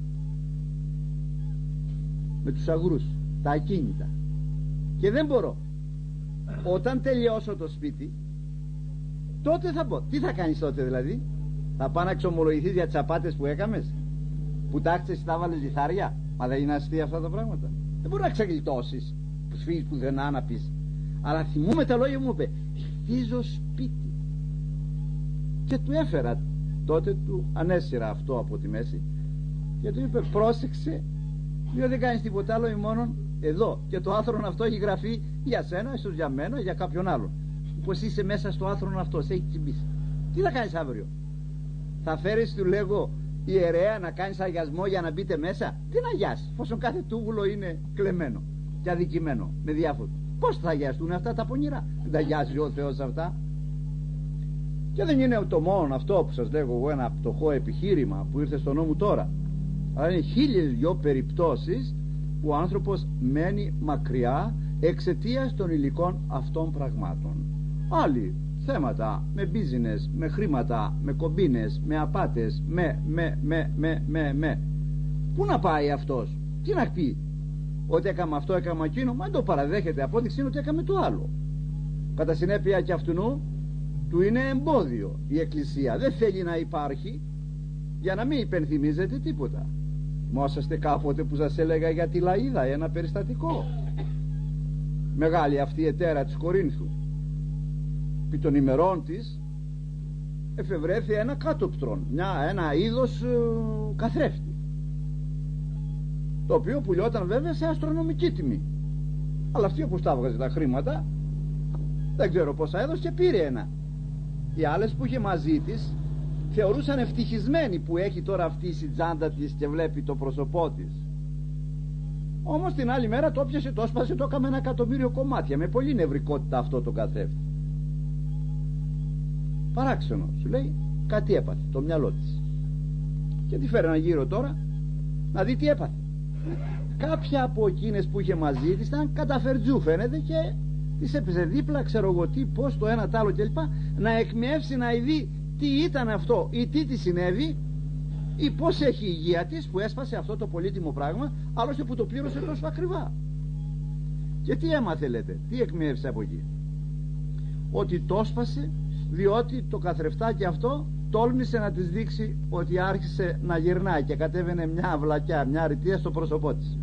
με τους αγρούς, τα ακίνητα. Και δεν μπορώ. Όταν τελειώσω το σπίτι, τότε θα πω. Τι θα κάνεις τότε δηλαδή? Θα πάω να εξομολογηθείς για τις απάτες που έκαμες, που τάξες και τα βάλες λιθάρια? Μα δεν είναι αστεία αυτά τα πράγματα? Δεν μπορεί να ξεγλιτώσεις, που σφίγγεις πουθενά να πεις. Αλλά θυμούμαι τα λόγια μου, είπε, χτίζω σπίτι. Και του έφερα, τότε του ανέσυρα αυτό από τη μέση και του είπε, πρόσεξε, διότι δεν κάνεις τίποτα άλλο ή μόνον εδώ, και το άθρον αυτό έχει γραφεί για σένα, ίσως για μένα, για κάποιον άλλον. Πως είσαι μέσα στο άθρον αυτό, σε έχει τσιμπήσει. Τι θα κάνεις αύριο? Θα φέρεις, του λέγω, ιερέα να κάνεις αγιασμό για να μπείτε μέσα? Τι να αγιάσεις, εφόσον κάθε τούβουλο είναι κλεμμένο και αδικημένο με διάφορο? Πώς θα αγιαστούν αυτά τα πονηρά? Δεν τα αγιάζει ο Θεός αυτά? Και δεν είναι το μόνο αυτό που σας λέγω εγώ, ένα πτωχό επιχείρημα που ήρθε στο νου μου τώρα, αλλά είναι χίλιες δυο περιπτώσεις που ο άνθρωπος μένει μακριά εξαιτίας των υλικών αυτών πραγμάτων. Άλλοι θέματα με business, με χρήματα, με κομπίνες, με απάτες, με, με, με, με, με, με. Πού να πάει αυτός? Τι να πει? Ότι έκαμε αυτό, έκαμε εκείνο? Μα το παραδέχεται, απόδειξη είναι ότι έκαμε το άλλο. Κατά συνέπεια και αυτού του είναι εμπόδιο η Εκκλησία. Δεν θέλει να υπάρχει για να μην υπενθυμίζετε τίποτα. Θυμόσαστε κάποτε που σας έλεγα για τη Λαΐδα, ένα περιστατικό? Μεγάλη αυτή η ετέρα της Κορίνθου. Επί των ημερών της εφευρέθη ένα κάτωπτρον, μια, ένα είδος ε, καθρέφτη, το οποίο πουλιόταν βέβαια σε αστρονομική τιμή. Αλλά αυτή όπως τα βγάζει τα χρήματα, δεν ξέρω πόσα έδωσε, και πήρε ένα. Οι άλλες που είχε μαζί της θεωρούσαν ευτυχισμένη που έχει τώρα αυτή η τσάντα της και βλέπει το πρόσωπό της. Όμως την άλλη μέρα το πιασε, το έσπασε, το έκαμε ένα εκατομμύριο κομμάτια, με πολύ νευρικότητα αυτό το καθρέφτη. Παράξενο, σου λέει, κάτι έπαθε το μυαλό της. Και τη φέρε ένα γύρο τώρα να δει τι έπαθε. Κάποια από εκείνες που είχε μαζί της ήταν καταφερτζού φαίνεται, και της έπαιζε δίπλα, ξέρω εγώ τι, πως το ένα τ' άλλο κλπ, να εκμιεύσει, να δει τι ήταν αυτό ή τι της συνέβη ή πως έχει η υγεία της που έσπασε αυτό το πολύτιμο πράγμα, άλλωστε που το πλήρωσε τόσο ακριβά. Και τι έμαθε, λέτε, τι εκμιεύσε από εκεί? Ότι το έσπασε διότι το καθρεφτάκι αυτό τόλμησε να της δείξει ότι άρχισε να γυρνάει και κατέβαινε μια αυλακιά, μια αριτία στο πρόσωπό της.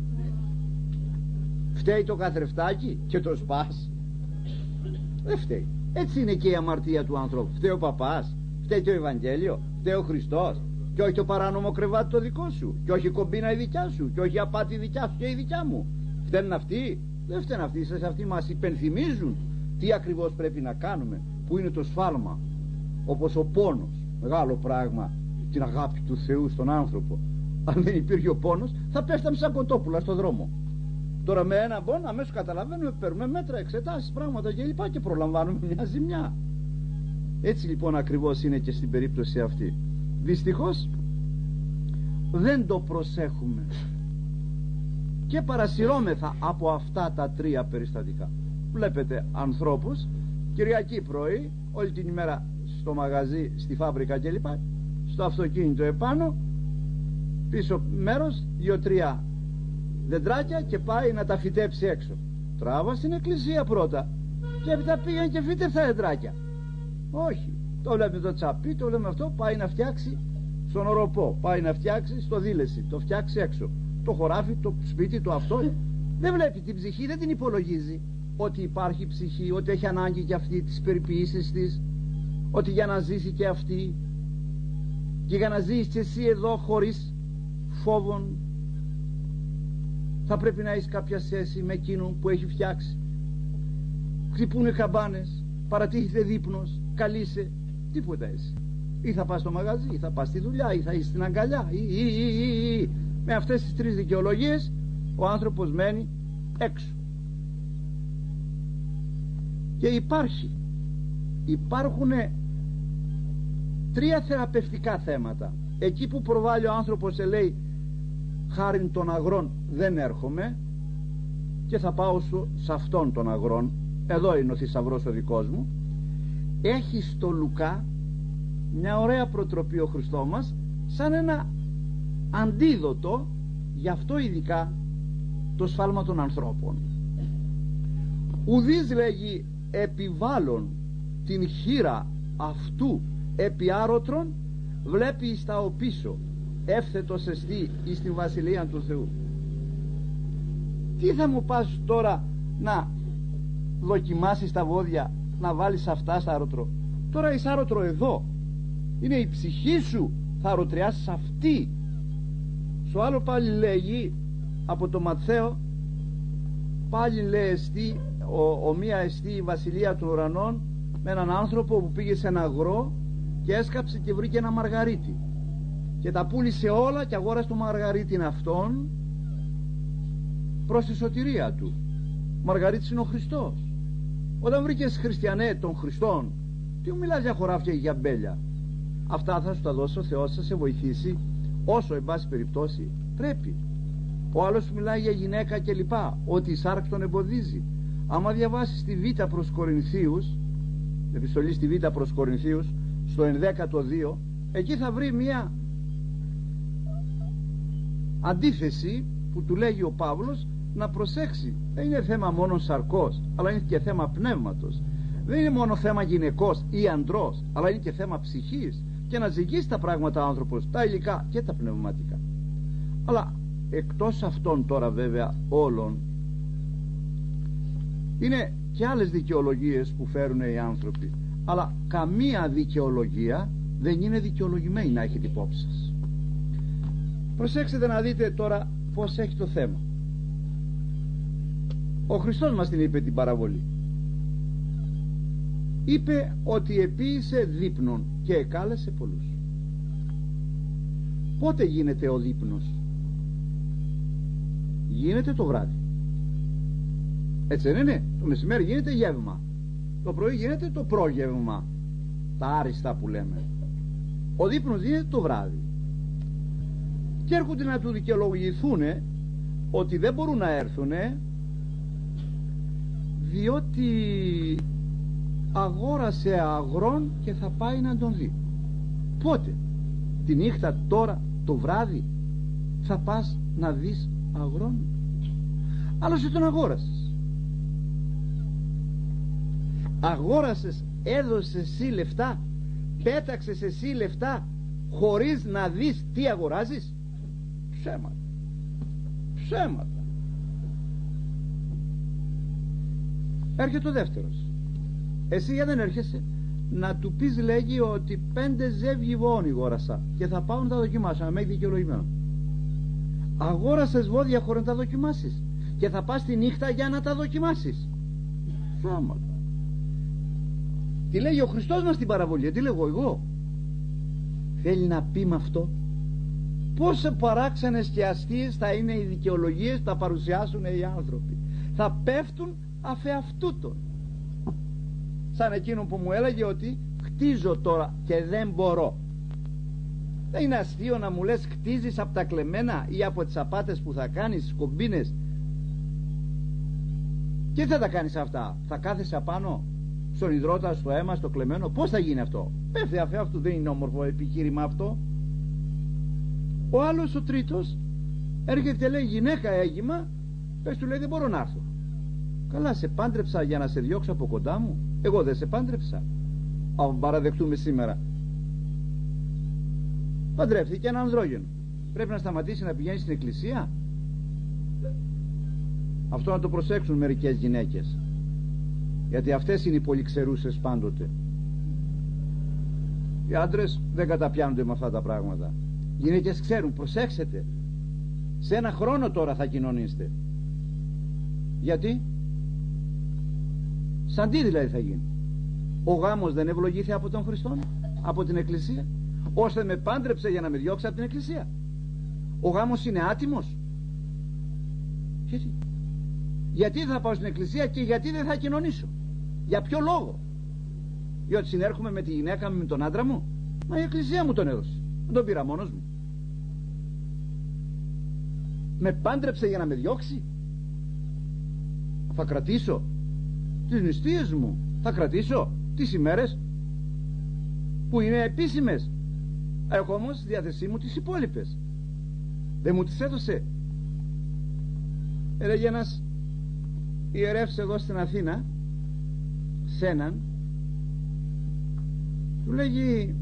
Φταίει το καθρεφτάκι και το σπάς? Δεν φταίει. Έτσι είναι και η αμαρτία του ανθρώπου. Φταίει ο παπάς, φταίει το Ευαγγέλιο, φταίει ο Χριστός, και όχι το παράνομο κρεβάτι το δικό σου, και όχι η κομπίνα η δικιά σου, και όχι η απάτη η δικιά σου και η δικιά μου. Φταίνουν αυτοί? Δεν φταίνουν αυτοί. Σε αυτοί μας υπενθυμίζουν τι ακριβώς πρέπει να κάνουμε, που είναι το σφάλμα, όπως ο πόνος, μεγάλο πράγμα, την αγάπη του Θεού στον άνθρωπο. Αν δεν υπήρχε ο πόνος θα πέφταμε σαν κοτόπουλα στον δρόμο. Τώρα με ένα πόνο αμέσως καταλαβαίνουμε, παίρνουμε μέτρα, εξετάσεις, πράγματα κλπ, και προλαμβάνουμε μια ζημιά. Έτσι λοιπόν ακριβώς είναι και στην περίπτωση αυτή. Δυστυχώς δεν το προσέχουμε και παρασυρώμεθα από αυτά τα τρία περιστατικά. Βλέπετε ανθρώπους Κυριακή πρωί, όλη την ημέρα στο μαγαζί, στη φάμπρικα κλπ, στο αυτοκίνητο επάνω, πίσω μέρος, δύο-τρία δεντράκια, και πάει να τα φυτέψει έξω. Τράβα στην εκκλησία πρώτα και έπειτα πήγαινε και φύτευσε τα δεντράκια. Όχι, το βλέπουμε το τσαπί, το βλέπουμε αυτό, πάει να φτιάξει στον οροπό, πάει να φτιάξει στο δίλεση, το φτιάξει έξω, το χωράφι, το σπίτι, το αυτό. Δεν βλέπει την ψυχή, δεν την υπολογίζει ότι υπάρχει ψυχή, ότι έχει ανάγκη και αυτή τις περιποίησεις της, ότι για να ζήσει και αυτή και για να ζήσεις και εσύ εδώ χωρίς φόβων θα πρέπει να έχεις κάποια σχέση με εκείνον που έχει φτιάξει. Χτυπούνε καμπάνες, παρατήχεται δείπνος, καλείσαι, τίποτα εσύ. Ή θα πας στο μαγαζί, ή θα πας στη δουλειά, ή θα είσαι στην αγκαλιά, ή, ή, ή, ή, ή. Με αυτές τις τρεις δικαιολογίες ο άνθρωπος μένει έξω. Και υπάρχει υπάρχουν τρία θεραπευτικά θέματα εκεί που προβάλλει ο άνθρωπος και λέει χάριν των αγρών δεν έρχομαι και θα πάω σε αυτόν των αγρών, εδώ είναι ο θησαυρός ο δικός μου, έχει στο Λουκά μια ωραία προτροπή ο Χριστός μας σαν ένα αντίδοτο γι' αυτό ειδικά το σφάλμα των ανθρώπων. Ουδής, λέγει, επιβάλλον την χείρα αυτού επί άρωτρον βλέπει εις τα οπίσω εύθετος εστί εις την βασιλεία του Θεού. Τι θα μου πας τώρα να δοκιμάσεις τα βόδια, να βάλεις αυτά στα άρωτρο? Τώρα εις άρωτρο εδώ είναι η ψυχή σου, θα αρωτριάσεις αυτή. Στο άλλο πάλι λέγει από το Ματθαίο, πάλι λέει εστί, ο, ομοία εστί η βασιλεία των ουρανών με έναν άνθρωπο που πήγε σε ένα αγρό και έσκαψε και βρήκε ένα μαργαρίτι και τα πούλησε όλα και αγόρασε το μαργαρίτι αυτόν προς τη σωτηρία του. Μαργαρίτης είναι ο Χριστός. Όταν βρήκες χριστιανέ των Χριστών, τι μου μιλάς για χωράφια ή για μπέλια? Αυτά θα σου τα δώσει ο Θεός, θα σε βοηθήσει όσο εν πάση περιπτώσει πρέπει. Ο άλλος μιλάει για γυναίκα και λοιπά, ότι η σάρξ τον εμποδίζει. Άμα διαβάσεις τη Β' προς Κορινθίους, επιστολή στη Β' προς Κορινθίους, στο ενδέκατο δύο, εκεί θα βρει μια αντίθεση που του λέγει ο Παύλος να προσέξει. Δεν είναι θέμα μόνο σαρκός, αλλά είναι και θέμα πνεύματος. Δεν είναι μόνο θέμα γυναικός ή ανδρός, αλλά είναι και θέμα ψυχής, και να ζυγίσει τα πράγματα ο άνθρωπος, τα υλικά και τα πνευματικά. Αλλά εκτός αυτών τώρα βέβαια όλων, είναι και άλλες δικαιολογίες που φέρουν οι άνθρωποι, αλλά καμία δικαιολογία δεν είναι δικαιολογημένη, να έχετε υπόψη σας. Προσέξτε να δείτε τώρα πως έχει το θέμα. Ο Χριστός μας την είπε την παραβολή. Είπε ότι επίησε δείπνον και εκάλεσε πολλούς. Πότε γίνεται ο δείπνος? Γίνεται το βράδυ. Έτσι δεν είναι? Το μεσημέρι γίνεται γεύμα, το πρωί γίνεται το πρόγευμα, τα άριστα που λέμε. Ο δείπνος γίνεται το βράδυ. Και έρχονται να του δικαιολογηθούν ότι δεν μπορούν να έρθουν διότι αγόρασε αγρόν και θα πάει να τον δει. Πότε? Τη νύχτα, τώρα το βράδυ θα πας να δεις αγρόν? Άλλωστε τον αγόρασες. Αγόρασες, έδωσες εσύ λεφτά, πέταξες εσύ λεφτά χωρίς να δεις τι αγοράζεις? Ψέματα. Ψέματα. Έρχεται ο δεύτερος. Εσύ γιατί δεν έρχεσαι? Να του πεις, λέγει, ότι πέντε ζεύγι βόνι αγόρασα και θα πάω να τα δοκιμάσω, να με έχει δικαιολογημένο. Αγόρασες βόδια χωρίς να τα δοκιμάσεις και θα πας τη νύχτα για να τα δοκιμάσεις. Ψέματα. Τι λέει ο Χριστός μας την παραβολή? Τι λέγω εγώ? Θέλει να πει με αυτό πόσο παράξενες και αστείες θα είναι οι δικαιολογίες που θα παρουσιάσουν οι άνθρωποι. Θα πέφτουν αφεαυτούτων. Σαν εκείνο που μου έλεγε ότι χτίζω τώρα και δεν μπορώ. Δεν είναι αστείο να μου λες χτίζεις από τα κλεμμένα ή από τις απάτες που θα κάνεις, τις κομπίνες? Και θα τα κάνεις αυτά? Θα κάθεσαι απάνω στον υδρότα, στο αίμα, στο κλεμμένο? Πώς θα γίνει αυτό? Πέφτει αφεαυτού. Δεν είναι όμορφο επιχείρημα αυτό? Ο άλλος, ο τρίτος, έρχεται και λέει γυναίκα έγιμα, πες του, λέει, δεν μπορώ να έρθω. Καλά, σε πάντρεψα για να σε διώξω από κοντά μου? Εγώ δεν σε πάντρεψα. Αν παραδεχτούμε σήμερα, παντρεύτηκε ένα ανδρόγενο, πρέπει να σταματήσει να πηγαίνει στην εκκλησία? Αυτό να το προσέξουν μερικές γυναίκες, γιατί αυτές είναι οι πολυξερούσες πάντοτε. Οι άντρες δεν καταπιάνονται με αυτά τα πράγματα. Γυναίκες ξέρουν, προσέξτε, σε ένα χρόνο τώρα θα κοινωνήσετε. Γιατί? Σαν τι δηλαδή θα γίνει? Ο γάμος δεν ευλογήθη από τον Χριστό, από την εκκλησία, ώστε με πάντρεψε για να με διώξει από την εκκλησία? Ο γάμος είναι άτιμος? Γιατί? Γιατί θα πάω στην εκκλησία και γιατί δεν θα κοινωνήσω? Για ποιο λόγο? Διότι συνέρχομαι με τη γυναίκα μου, με τον άντρα μου? Μα η εκκλησία μου τον έδωσε. Δεν τον πήρα μόνος μου. Με πάντρεψε για να με διώξει. Θα κρατήσω τις νηστείες μου, θα κρατήσω τις ημέρες που είναι επίσημες. Έχω όμως στη διάθεσή μου τις υπόλοιπες. Δεν μου τις έδωσε. Έλεγε ένας ιερεύς εδώ στην Αθήνα σε έναν, του λέγει,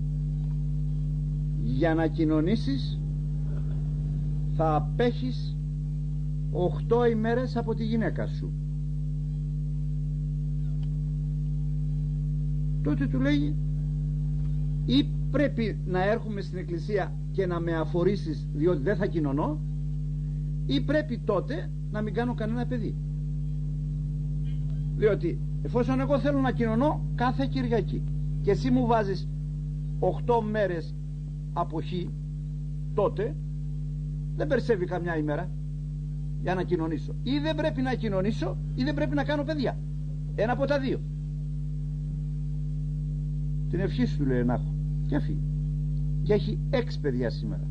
για να κοινωνήσεις θα απέχεις οχτώ ημέρες από τη γυναίκα σου. Τότε του λέγει, ή πρέπει να έρχομαι στην εκκλησία και να με αφορήσεις διότι δεν θα κοινωνώ, ή πρέπει τότε να μην κάνω κανένα παιδί, διότι εφόσον εγώ θέλω να κοινωνώ κάθε Κυριακή και εσύ μου βάζεις οχτώ μέρες αποχή, τότε δεν περισσεύει καμιά ημέρα για να κοινωνήσω. Ή δεν πρέπει να κοινωνήσω ή δεν πρέπει να κάνω παιδιά. Ένα από τα δύο. Την ευχή σου, λέει, να έχω. Και αφή. Και έχει έξι παιδιά σήμερα.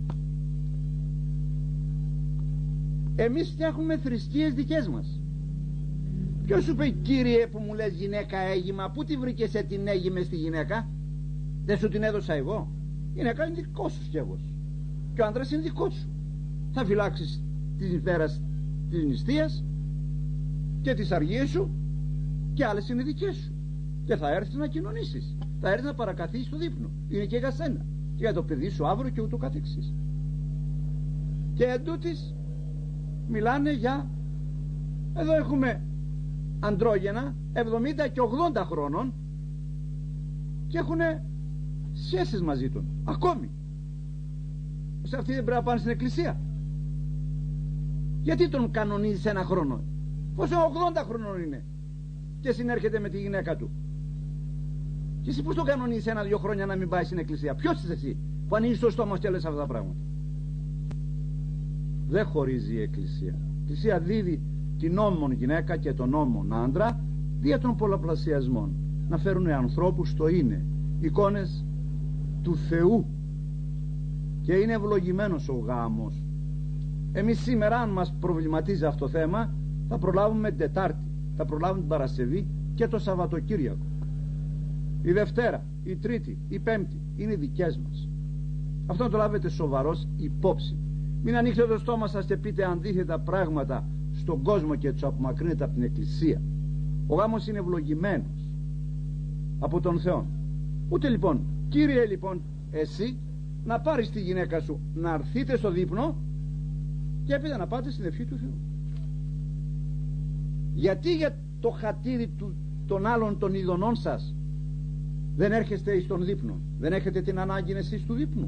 Εμείς φτιάχνουμε θρησκείες δικές μας. Ποιος σου είπε, κύριε, που μου λες γυναίκα έγιμα, πού τη βρήκες σε την έγιμε στη γυναίκα? Δεν σου την έδωσα εγώ? Η γυναίκα είναι δικό σου σκεύος και ο άντρας είναι δικό σου. Θα φυλάξεις τις νηστέρας της νηστείας και τις αργίες σου και άλλες είναι δικές σου και θα έρθεις να κοινωνήσεις, θα έρθεις να παρακαθίσεις στο δείπνο. Είναι και για σένα και για το παιδί σου αύριο και ούτω καθεξής. Και εντούτοις μιλάνε για, εδώ έχουμε αντρόγενα εβδομήντα και ογδόντα χρόνων και έχουν σχέσεις μαζί των ακόμη. Σε αυτοί δεν πρέπει να πάνε στην εκκλησία? Γιατί τον κανονίζεις ένα χρόνο? Πόσο ογδόντα χρονών είναι και συνέρχεται με τη γυναίκα του? Και εσύ πώς τον κανονίζεις ένα-δυο χρόνια να μην πάει στην εκκλησία? Ποιος είσαι εσύ που ανοίγεις το στόμα και λες αυτά τα πράγματα? Δεν χωρίζει η εκκλησία. Η εκκλησία δίδει την νόμιμον γυναίκα και τον νόμιμον άντρα δια των πολλαπλασιασμών, να φέρουν ανθρώπους στο είναι, εικόνες του Θεού, και είναι ευλογημένος ο γάμος. Εμείς σήμερα, αν μας προβληματίζει αυτό το θέμα, θα προλάβουμε την Τετάρτη, θα προλάβουμε την Παρασκευή και το Σαββατοκύριακο. Η Δευτέρα, η Τρίτη, η Πέμπτη είναι δικές μας. Αυτό να το λάβετε σοβαρός υπόψη. Μην ανοίξετε το στόμα σας και πείτε αντίθετα πράγματα στον κόσμο και τους απομακρύνετε από την εκκλησία. Ο γάμος είναι ευλογημένος από τον Θεό. Ούτε λοιπόν, κύριε, λοιπόν εσύ να πάρεις τη γυναίκα σου, να έρθείτε στο δείπνο και έπειτα να πάτε στην ευχή του Θεού. Γιατί για το χατήρι του, των άλλων των ειδονών σας δεν έρχεστε εις τον δείπνο? Δεν έχετε την ανάγκη εσείς του δείπνου?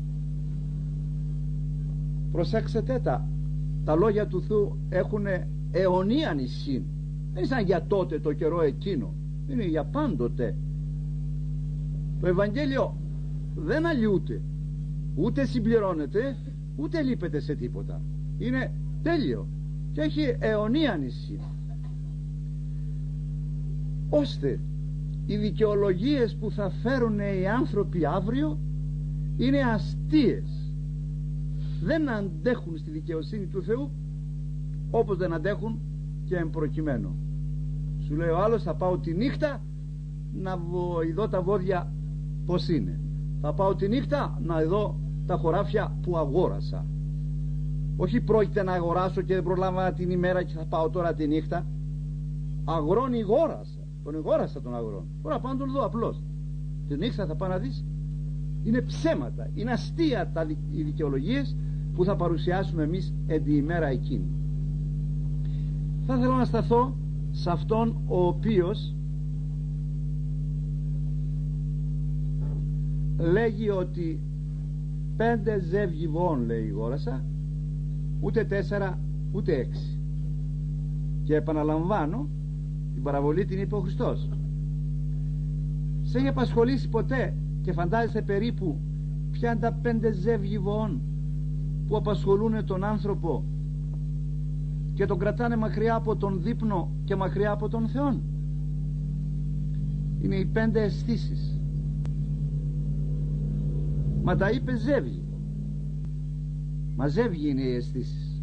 Προσέξτε τα, τα λόγια του Θεού έχουν αιωνίαν ισχύ. Δεν είναι σαν για τότε το καιρό εκείνο, είναι για πάντοτε. Το Ευαγγέλιο δεν αλλοιούται, ούτε συμπληρώνεται, ούτε λείπεται σε τίποτα. Είναι τέλειο και έχει αιωνίαν ισχύ, ώστε οι δικαιολογίες που θα φέρουν οι άνθρωποι αύριο είναι αστείες. Δεν αντέχουν στη δικαιοσύνη του Θεού, όπως δεν αντέχουν και εμπροκειμένο. Σου λέει ο άλλος, θα πάω τη νύχτα να δω τα βόδια πως είναι, θα πάω τη νύχτα να δω τα χωράφια που αγόρασα. Όχι πρόκειται να αγοράσω και δεν προλάβα την ημέρα και θα πάω τώρα τη νύχτα. Αγρόν αγόρασα, τον αγόρασα τον αγρόν, τώρα πάω να τον δω απλώς. Τη νύχτα θα πάω να δεις. Είναι ψέματα, είναι αστεία τα, οι δικαιολογίες που θα παρουσιάσουμε εμείς εν τη ημέρα εκείνη. Θα ήθελα να σταθώ σε αυτόν ο οποίος λέγει ότι πέντε ζεύγι βοών, λέει, αγόρασα, ούτε τέσσερα ούτε έξι. Και επαναλαμβάνω, την παραβολή την είπε ο Χριστός. Σε έχει απασχολήσει ποτέ και φαντάζεσαι περίπου ποια είναι τα πέντε ζεύγι βοών που απασχολούν τον άνθρωπο και τον κρατάνε μακριά από τον δείπνο και μακριά από τον Θεό? Είναι οι πέντε αισθήσεις. μα τα είπε ζεύγη. Μα ζεύγη είναι οι αισθήσεις.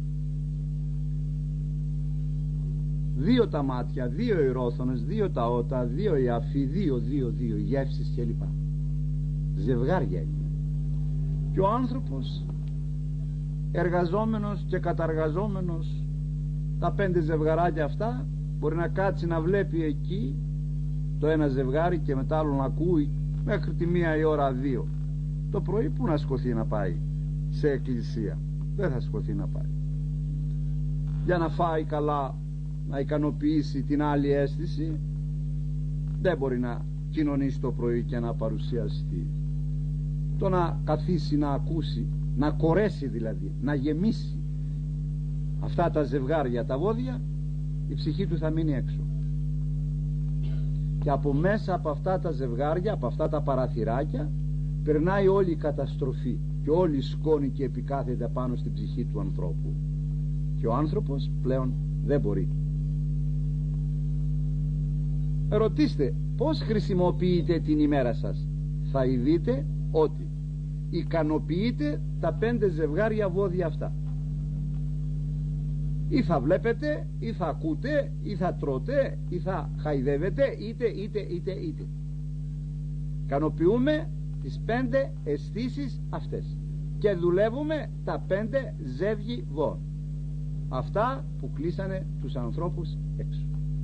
Δύο τα μάτια, δύο οι ρόθονες, δύο τα ότα, δύο οι αφοί, δύο, δύο, δύο οι γεύσεις κλπ. Ζευγάρια είναι. Και ο άνθρωπος εργαζόμενος και καταργαζόμενος, τα πέντε ζευγαράκια αυτά, μπορεί να κάτσει να βλέπει εκεί το ένα ζευγάρι και μετά άλλο να ακούει μέχρι τη μία η ώρα, δύο. Το πρωί που να σκοθεί να πάει σε εκκλησία? Δεν θα σκοθεί να πάει. Για να φάει καλά, να ικανοποιήσει την άλλη αίσθηση, δεν μπορεί να κοινωνήσει το πρωί και να παρουσιαστεί. Το να καθίσει να ακούσει, να κορέσει δηλαδή, να γεμίσει αυτά τα ζευγάρια τα βόδια, η ψυχή του θα μείνει έξω. Και από μέσα από αυτά τα ζευγάρια, από αυτά τα παραθυράκια, περνάει όλη η καταστροφή και όλη η σκόνη και επικάθεται πάνω στην ψυχή του ανθρώπου. Και ο άνθρωπος πλέον δεν μπορεί. Ρωτήστε πώς χρησιμοποιείτε την ημέρα σας. Θα δείτε ότι ικανοποιείτε τα πέντε ζευγάρια βόδια αυτά. Ή θα βλέπετε, ή θα ακούτε, ή θα τρώτε, ή θα χαϊδεύετε, είτε είτε είτε είτε. Ικανοποιούμε τις πέντε αισθήσεις αυτές και δουλεύουμε τα πέντε ζεύγη βόν, αυτά που κλείσανε τους ανθρώπους έξω.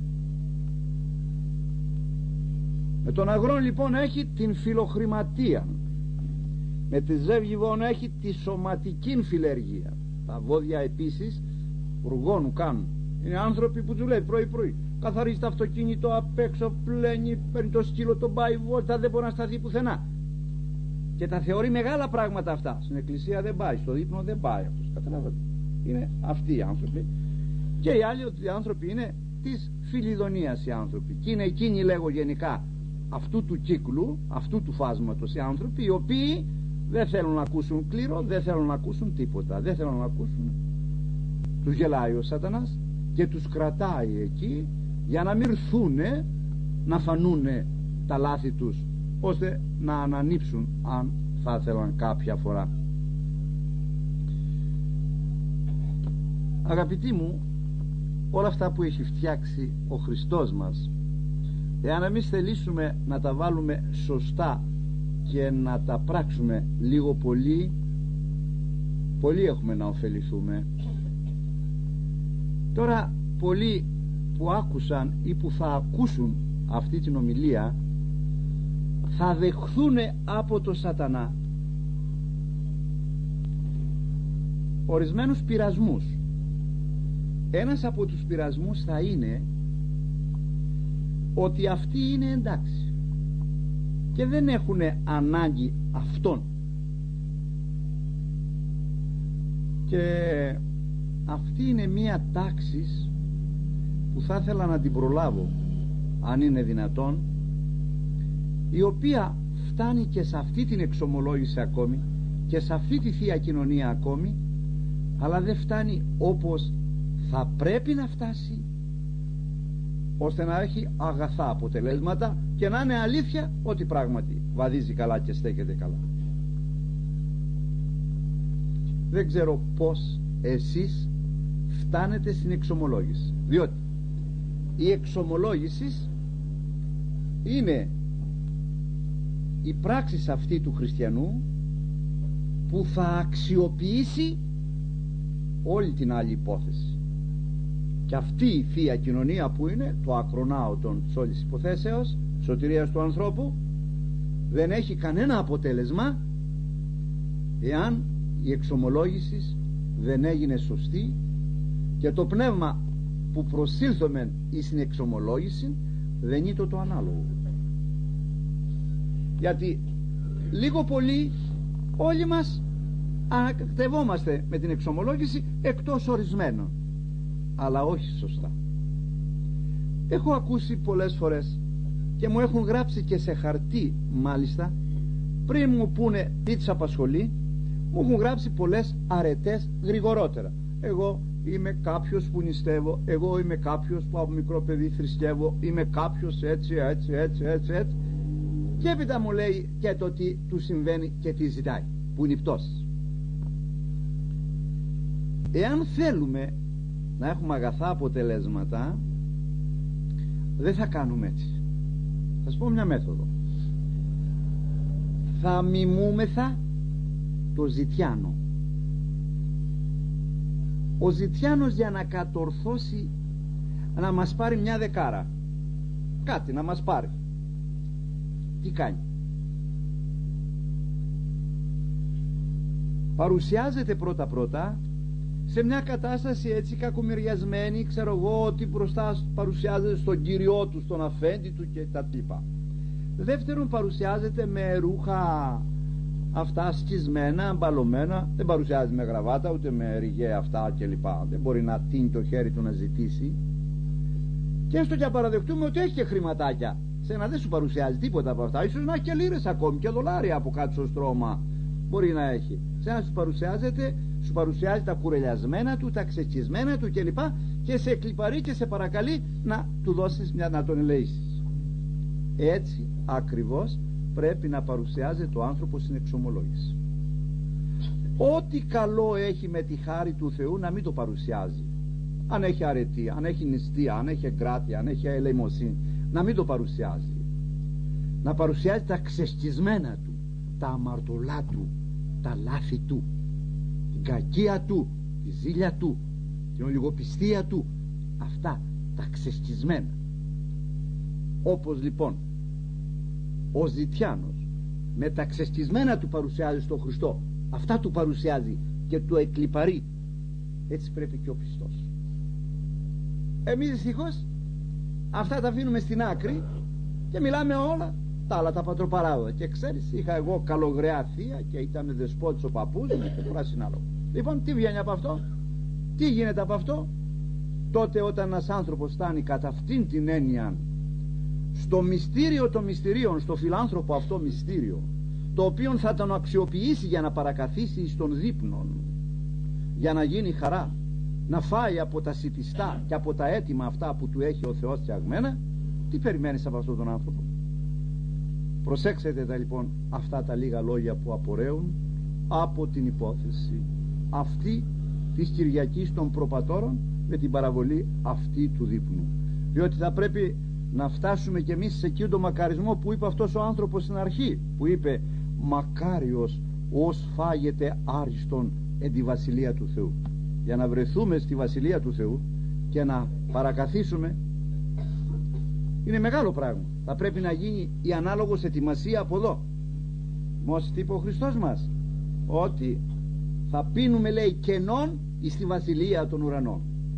Με τον αγρόν λοιπόν έχει την φιλοχρηματία, με τη ζεύγη βόν έχει τη σωματική φιλεργία. Τα βόδια επίσης ουργώνου κάνουν. Είναι άνθρωποι που του λέει πρωί πρωί, καθαρίζει το αυτοκίνητο απ' έξω, πλένει, παίρνει το σκύλο, τον πάει βόλτα, δεν μπορεί να σταθεί πουθενά και τα θεωρεί μεγάλα πράγματα αυτά. Στην εκκλησία δεν πάει, στο δείπνο δεν πάει αυτός, καταλάβατε. Είναι αυτοί οι άνθρωποι. Και οι άλλοι άνθρωποι είναι της φιλιδονίας οι άνθρωποι, και είναι εκείνοι, λέγω γενικά, αυτού του κύκλου, αυτού του φάσματος οι άνθρωποι, οι οποίοι δεν θέλουν να ακούσουν κλήρο, δεν θέλουν να ακούσουν τίποτα, δεν θέλουν να ακούσουν. Τους γελάει ο Σατανάς και τους κρατάει εκεί για να μην έρθουνε να φανούνε τα λάθη τους, ώστε να ανανύψουν αν θα ήθελαν κάποια φορά. Αγαπητοί μου, όλα αυτά που έχει φτιάξει ο Χριστός μας, εάν εμείς θελήσουμε να τα βάλουμε σωστά και να τα πράξουμε λίγο πολύ, πολύ έχουμε να ωφεληθούμε. Τώρα πολλοί που άκουσαν ή που θα ακούσουν αυτή την ομιλία θα δεχθούν από το Σατανά ορισμένους πειρασμούς. Ένας από τους πειρασμούς θα είναι ότι αυτοί είναι εντάξει και δεν έχουν ανάγκη αυτόν, και αυτή είναι μία τάξη που θα ήθελα να την προλάβω, αν είναι δυνατόν, η οποία φτάνει και σε αυτή την εξομολόγηση ακόμη και σε αυτή τη Θεία Κοινωνία ακόμη, αλλά δεν φτάνει όπως θα πρέπει να φτάσει, ώστε να έχει αγαθά αποτελέσματα και να είναι αλήθεια ότι πράγματι βαδίζει καλά και στέκεται καλά. Δεν ξέρω πως εσείς φτάνετε στην εξομολόγηση, διότι η εξομολόγηση είναι η πράξη αυτή του χριστιανού που θα αξιοποιήσει όλη την άλλη υπόθεση. Και αυτή η Θεία Κοινωνία που είναι το ακρονάωτον της όλης υποθέσεως σωτηρίας του ανθρώπου δεν έχει κανένα αποτέλεσμα εάν η εξομολόγηση δεν έγινε σωστή και το πνεύμα που προσήλθομεν εις την εξομολόγηση δεν είναι το ανάλογο. Γιατί λίγο πολύ όλοι μας ανακατευόμαστε με την εξομολόγηση εκτός ορισμένων, αλλά όχι σωστά. Έχω ακούσει πολλές φορές και μου έχουν γράψει και σε χαρτί, μάλιστα πριν μου πούνε τι τους απασχολεί, μου έχουν γράψει πολλές αρετές γρηγορότερα. Εγώ είμαι κάποιος που νηστεύω, εγώ είμαι κάποιος που από μικρό παιδί θρησκεύω, είμαι κάποιος έτσι έτσι έτσι έτσι έτσι. Και έπειτα μου λέει και το τι του συμβαίνει και τι ζητάει, που είναι η πτώση. Εάν θέλουμε να έχουμε αγαθά αποτελέσματα, δεν θα κάνουμε έτσι. Θα σας πω μια μέθοδο. Θα μιμούμεθα το ζητιάνο. Ο ζητιάνος, για να κατορθώσει να μας πάρει μια δεκάρα, κάτι να μας πάρει, τι κάνει? Παρουσιάζεται πρώτα πρώτα σε μια κατάσταση έτσι κακομοιριασμένη, ξέρω εγώ, ότι μπροστά παρουσιάζεται στον κύριό του, στον αφέντη του και τα τύπα. Δεύτερον, παρουσιάζεται με ρούχα αυτά σκισμένα, μπαλωμένα, δεν παρουσιάζει με γραβάτα ούτε με ριγέ αυτά κλπ. Δεν μπορεί να τίνει το χέρι του να ζητήσει. Και έστω και παραδεχτούμε ότι έχει και χρηματάκια, σε να δεν σου παρουσιάζει τίποτα από αυτά, ίσως να έχει και λίρες ακόμη και δολάρια από κάτω στο στρώμα, μπορεί να έχει. Σε να σου παρουσιάζεται, σου παρουσιάζει τα κουρελιασμένα του, τα ξετσισμένα του κλπ. Και σε κλιπαρεί και σε παρακαλεί να του δώσεις μια, να τον ελεήσεις. Έτσι ακριβώς πρέπει να παρουσιάζεται ο άνθρωπος στην εξομολόγηση. Ό,τι καλό έχει με τη χάρη του Θεού να μην το παρουσιάζει. Αν έχει αρετή, αν έχει νηστεία, αν έχει εγκράτεια, αν έχει ελεημοσύνη, να μην το παρουσιάζει. Να παρουσιάζει τα ξεσκισμένα του, τα αμαρτωλά του, τα λάθη του, την κακία του, τη ζήλια του, την ολιγοπιστία του, αυτά τα ξεσκισμένα. Όπως λοιπόν ο ζητιάνος με τα ξεσκισμένα του παρουσιάζει στον Χριστό, αυτά του παρουσιάζει και του εκλιπαρεί, έτσι πρέπει και ο πιστός. Εμείς δυστυχώς αυτά τα αφήνουμε στην άκρη και μιλάμε όλα τα άλλα τα πατροπαράδοτα. Και ξέρεις, είχα εγώ καλογραία θεία και ήταν δεσπότης ο παππούς μου και πράσινα λόγω. Λοιπόν, τι βγαίνει από αυτό? Τι γίνεται από αυτό? Τότε όταν ένας άνθρωπος φτάνει κατά αυτήν την έννοια στο μυστήριο των μυστηρίων, στο φιλάνθρωπο αυτό μυστήριο, το οποίο θα τον αξιοποιήσει για να παρακαθίσει στον δείπνον, για να γίνει χαρά, να φάει από τα σιτιστά και από τα έτοιμα αυτά που του έχει ο Θεός φτιαγμένα, τι περιμένεις από αυτόν τον άνθρωπο? Προσέξτε τα λοιπόν αυτά τα λίγα λόγια που απορρέουν από την υπόθεση αυτή της Κυριακής των προπατώρων με την παραβολή αυτή του δείπνου, διότι θα πρέπει να φτάσουμε κι εμείς σε εκείνο το μακαρισμό που είπε αυτός ο άνθρωπος στην αρχή, που είπε μακάριος ως φάγεται άριστον εν τη Βασιλεία του Θεού. Για να βρεθούμε στη Βασιλεία του Θεού και να παρακαθίσουμε είναι μεγάλο πράγμα. Θα πρέπει να γίνει η ανάλογος ετοιμασία από εδώ. Μόλις είπε ο Χριστός μας ότι θα πίνουμε, λέει, κενών εις τη Βασιλεία των ουρανών.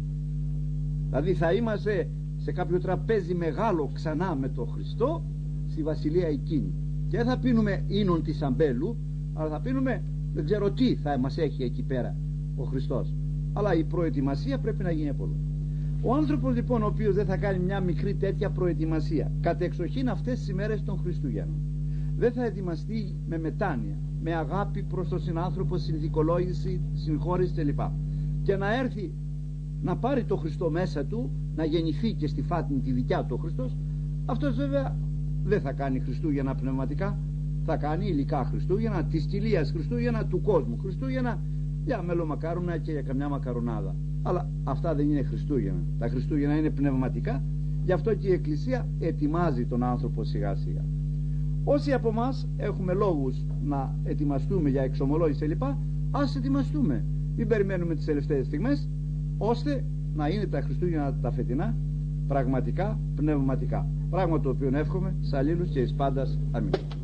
Δηλαδή θα είμαστε σε κάποιο τραπέζι μεγάλο ξανά με τον Χριστό στη Βασιλεία εκείνη, και δεν θα πίνουμε ίνον της αμπέλου, αλλά θα πίνουμε δεν ξέρω τι θα μας έχει εκεί πέρα ο Χριστός. Αλλά η προετοιμασία πρέπει να γίνει από εδώ. Ο άνθρωπος λοιπόν ο οποίος δεν θα κάνει μια μικρή τέτοια προετοιμασία κατεξοχήν αυτές τις ημέρες των Χριστουγέννων, δεν θα ετοιμαστεί με μετάνοια, με αγάπη προς τον συνάνθρωπο, συνδικολόγηση, συγχώρηση κλπ, και να έρθει να πάρει το Χριστό μέσα του, να γεννηθεί και στη φάτνη τη δικιά του ο Χριστός, αυτός βέβαια δεν θα κάνει Χριστούγεννα πνευματικά, θα κάνει υλικά Χριστούγεννα, της κοιλίας Χριστούγεννα, του κόσμου Χριστούγεννα, για μελομακάρονα και για καμιά μακαρονάδα. Αλλά αυτά δεν είναι Χριστούγεννα. Τα Χριστούγεννα είναι πνευματικά, γι' αυτό και η Εκκλησία ετοιμάζει τον άνθρωπο σιγά σιγά. Όσοι από εμάς έχουμε λόγους να ετοιμαστούμε για εξομολόγηση κλπ, ας ετοιμαστούμε. Μην περιμένουμε τις τελευταίες στιγμές, ώστε να είναι τα Χριστούγεννα τα φετινά πραγματικά πνευματικά. Πράγμα το οποίο εύχομαι σε αλλήλους και εις πάντας. Αμήν.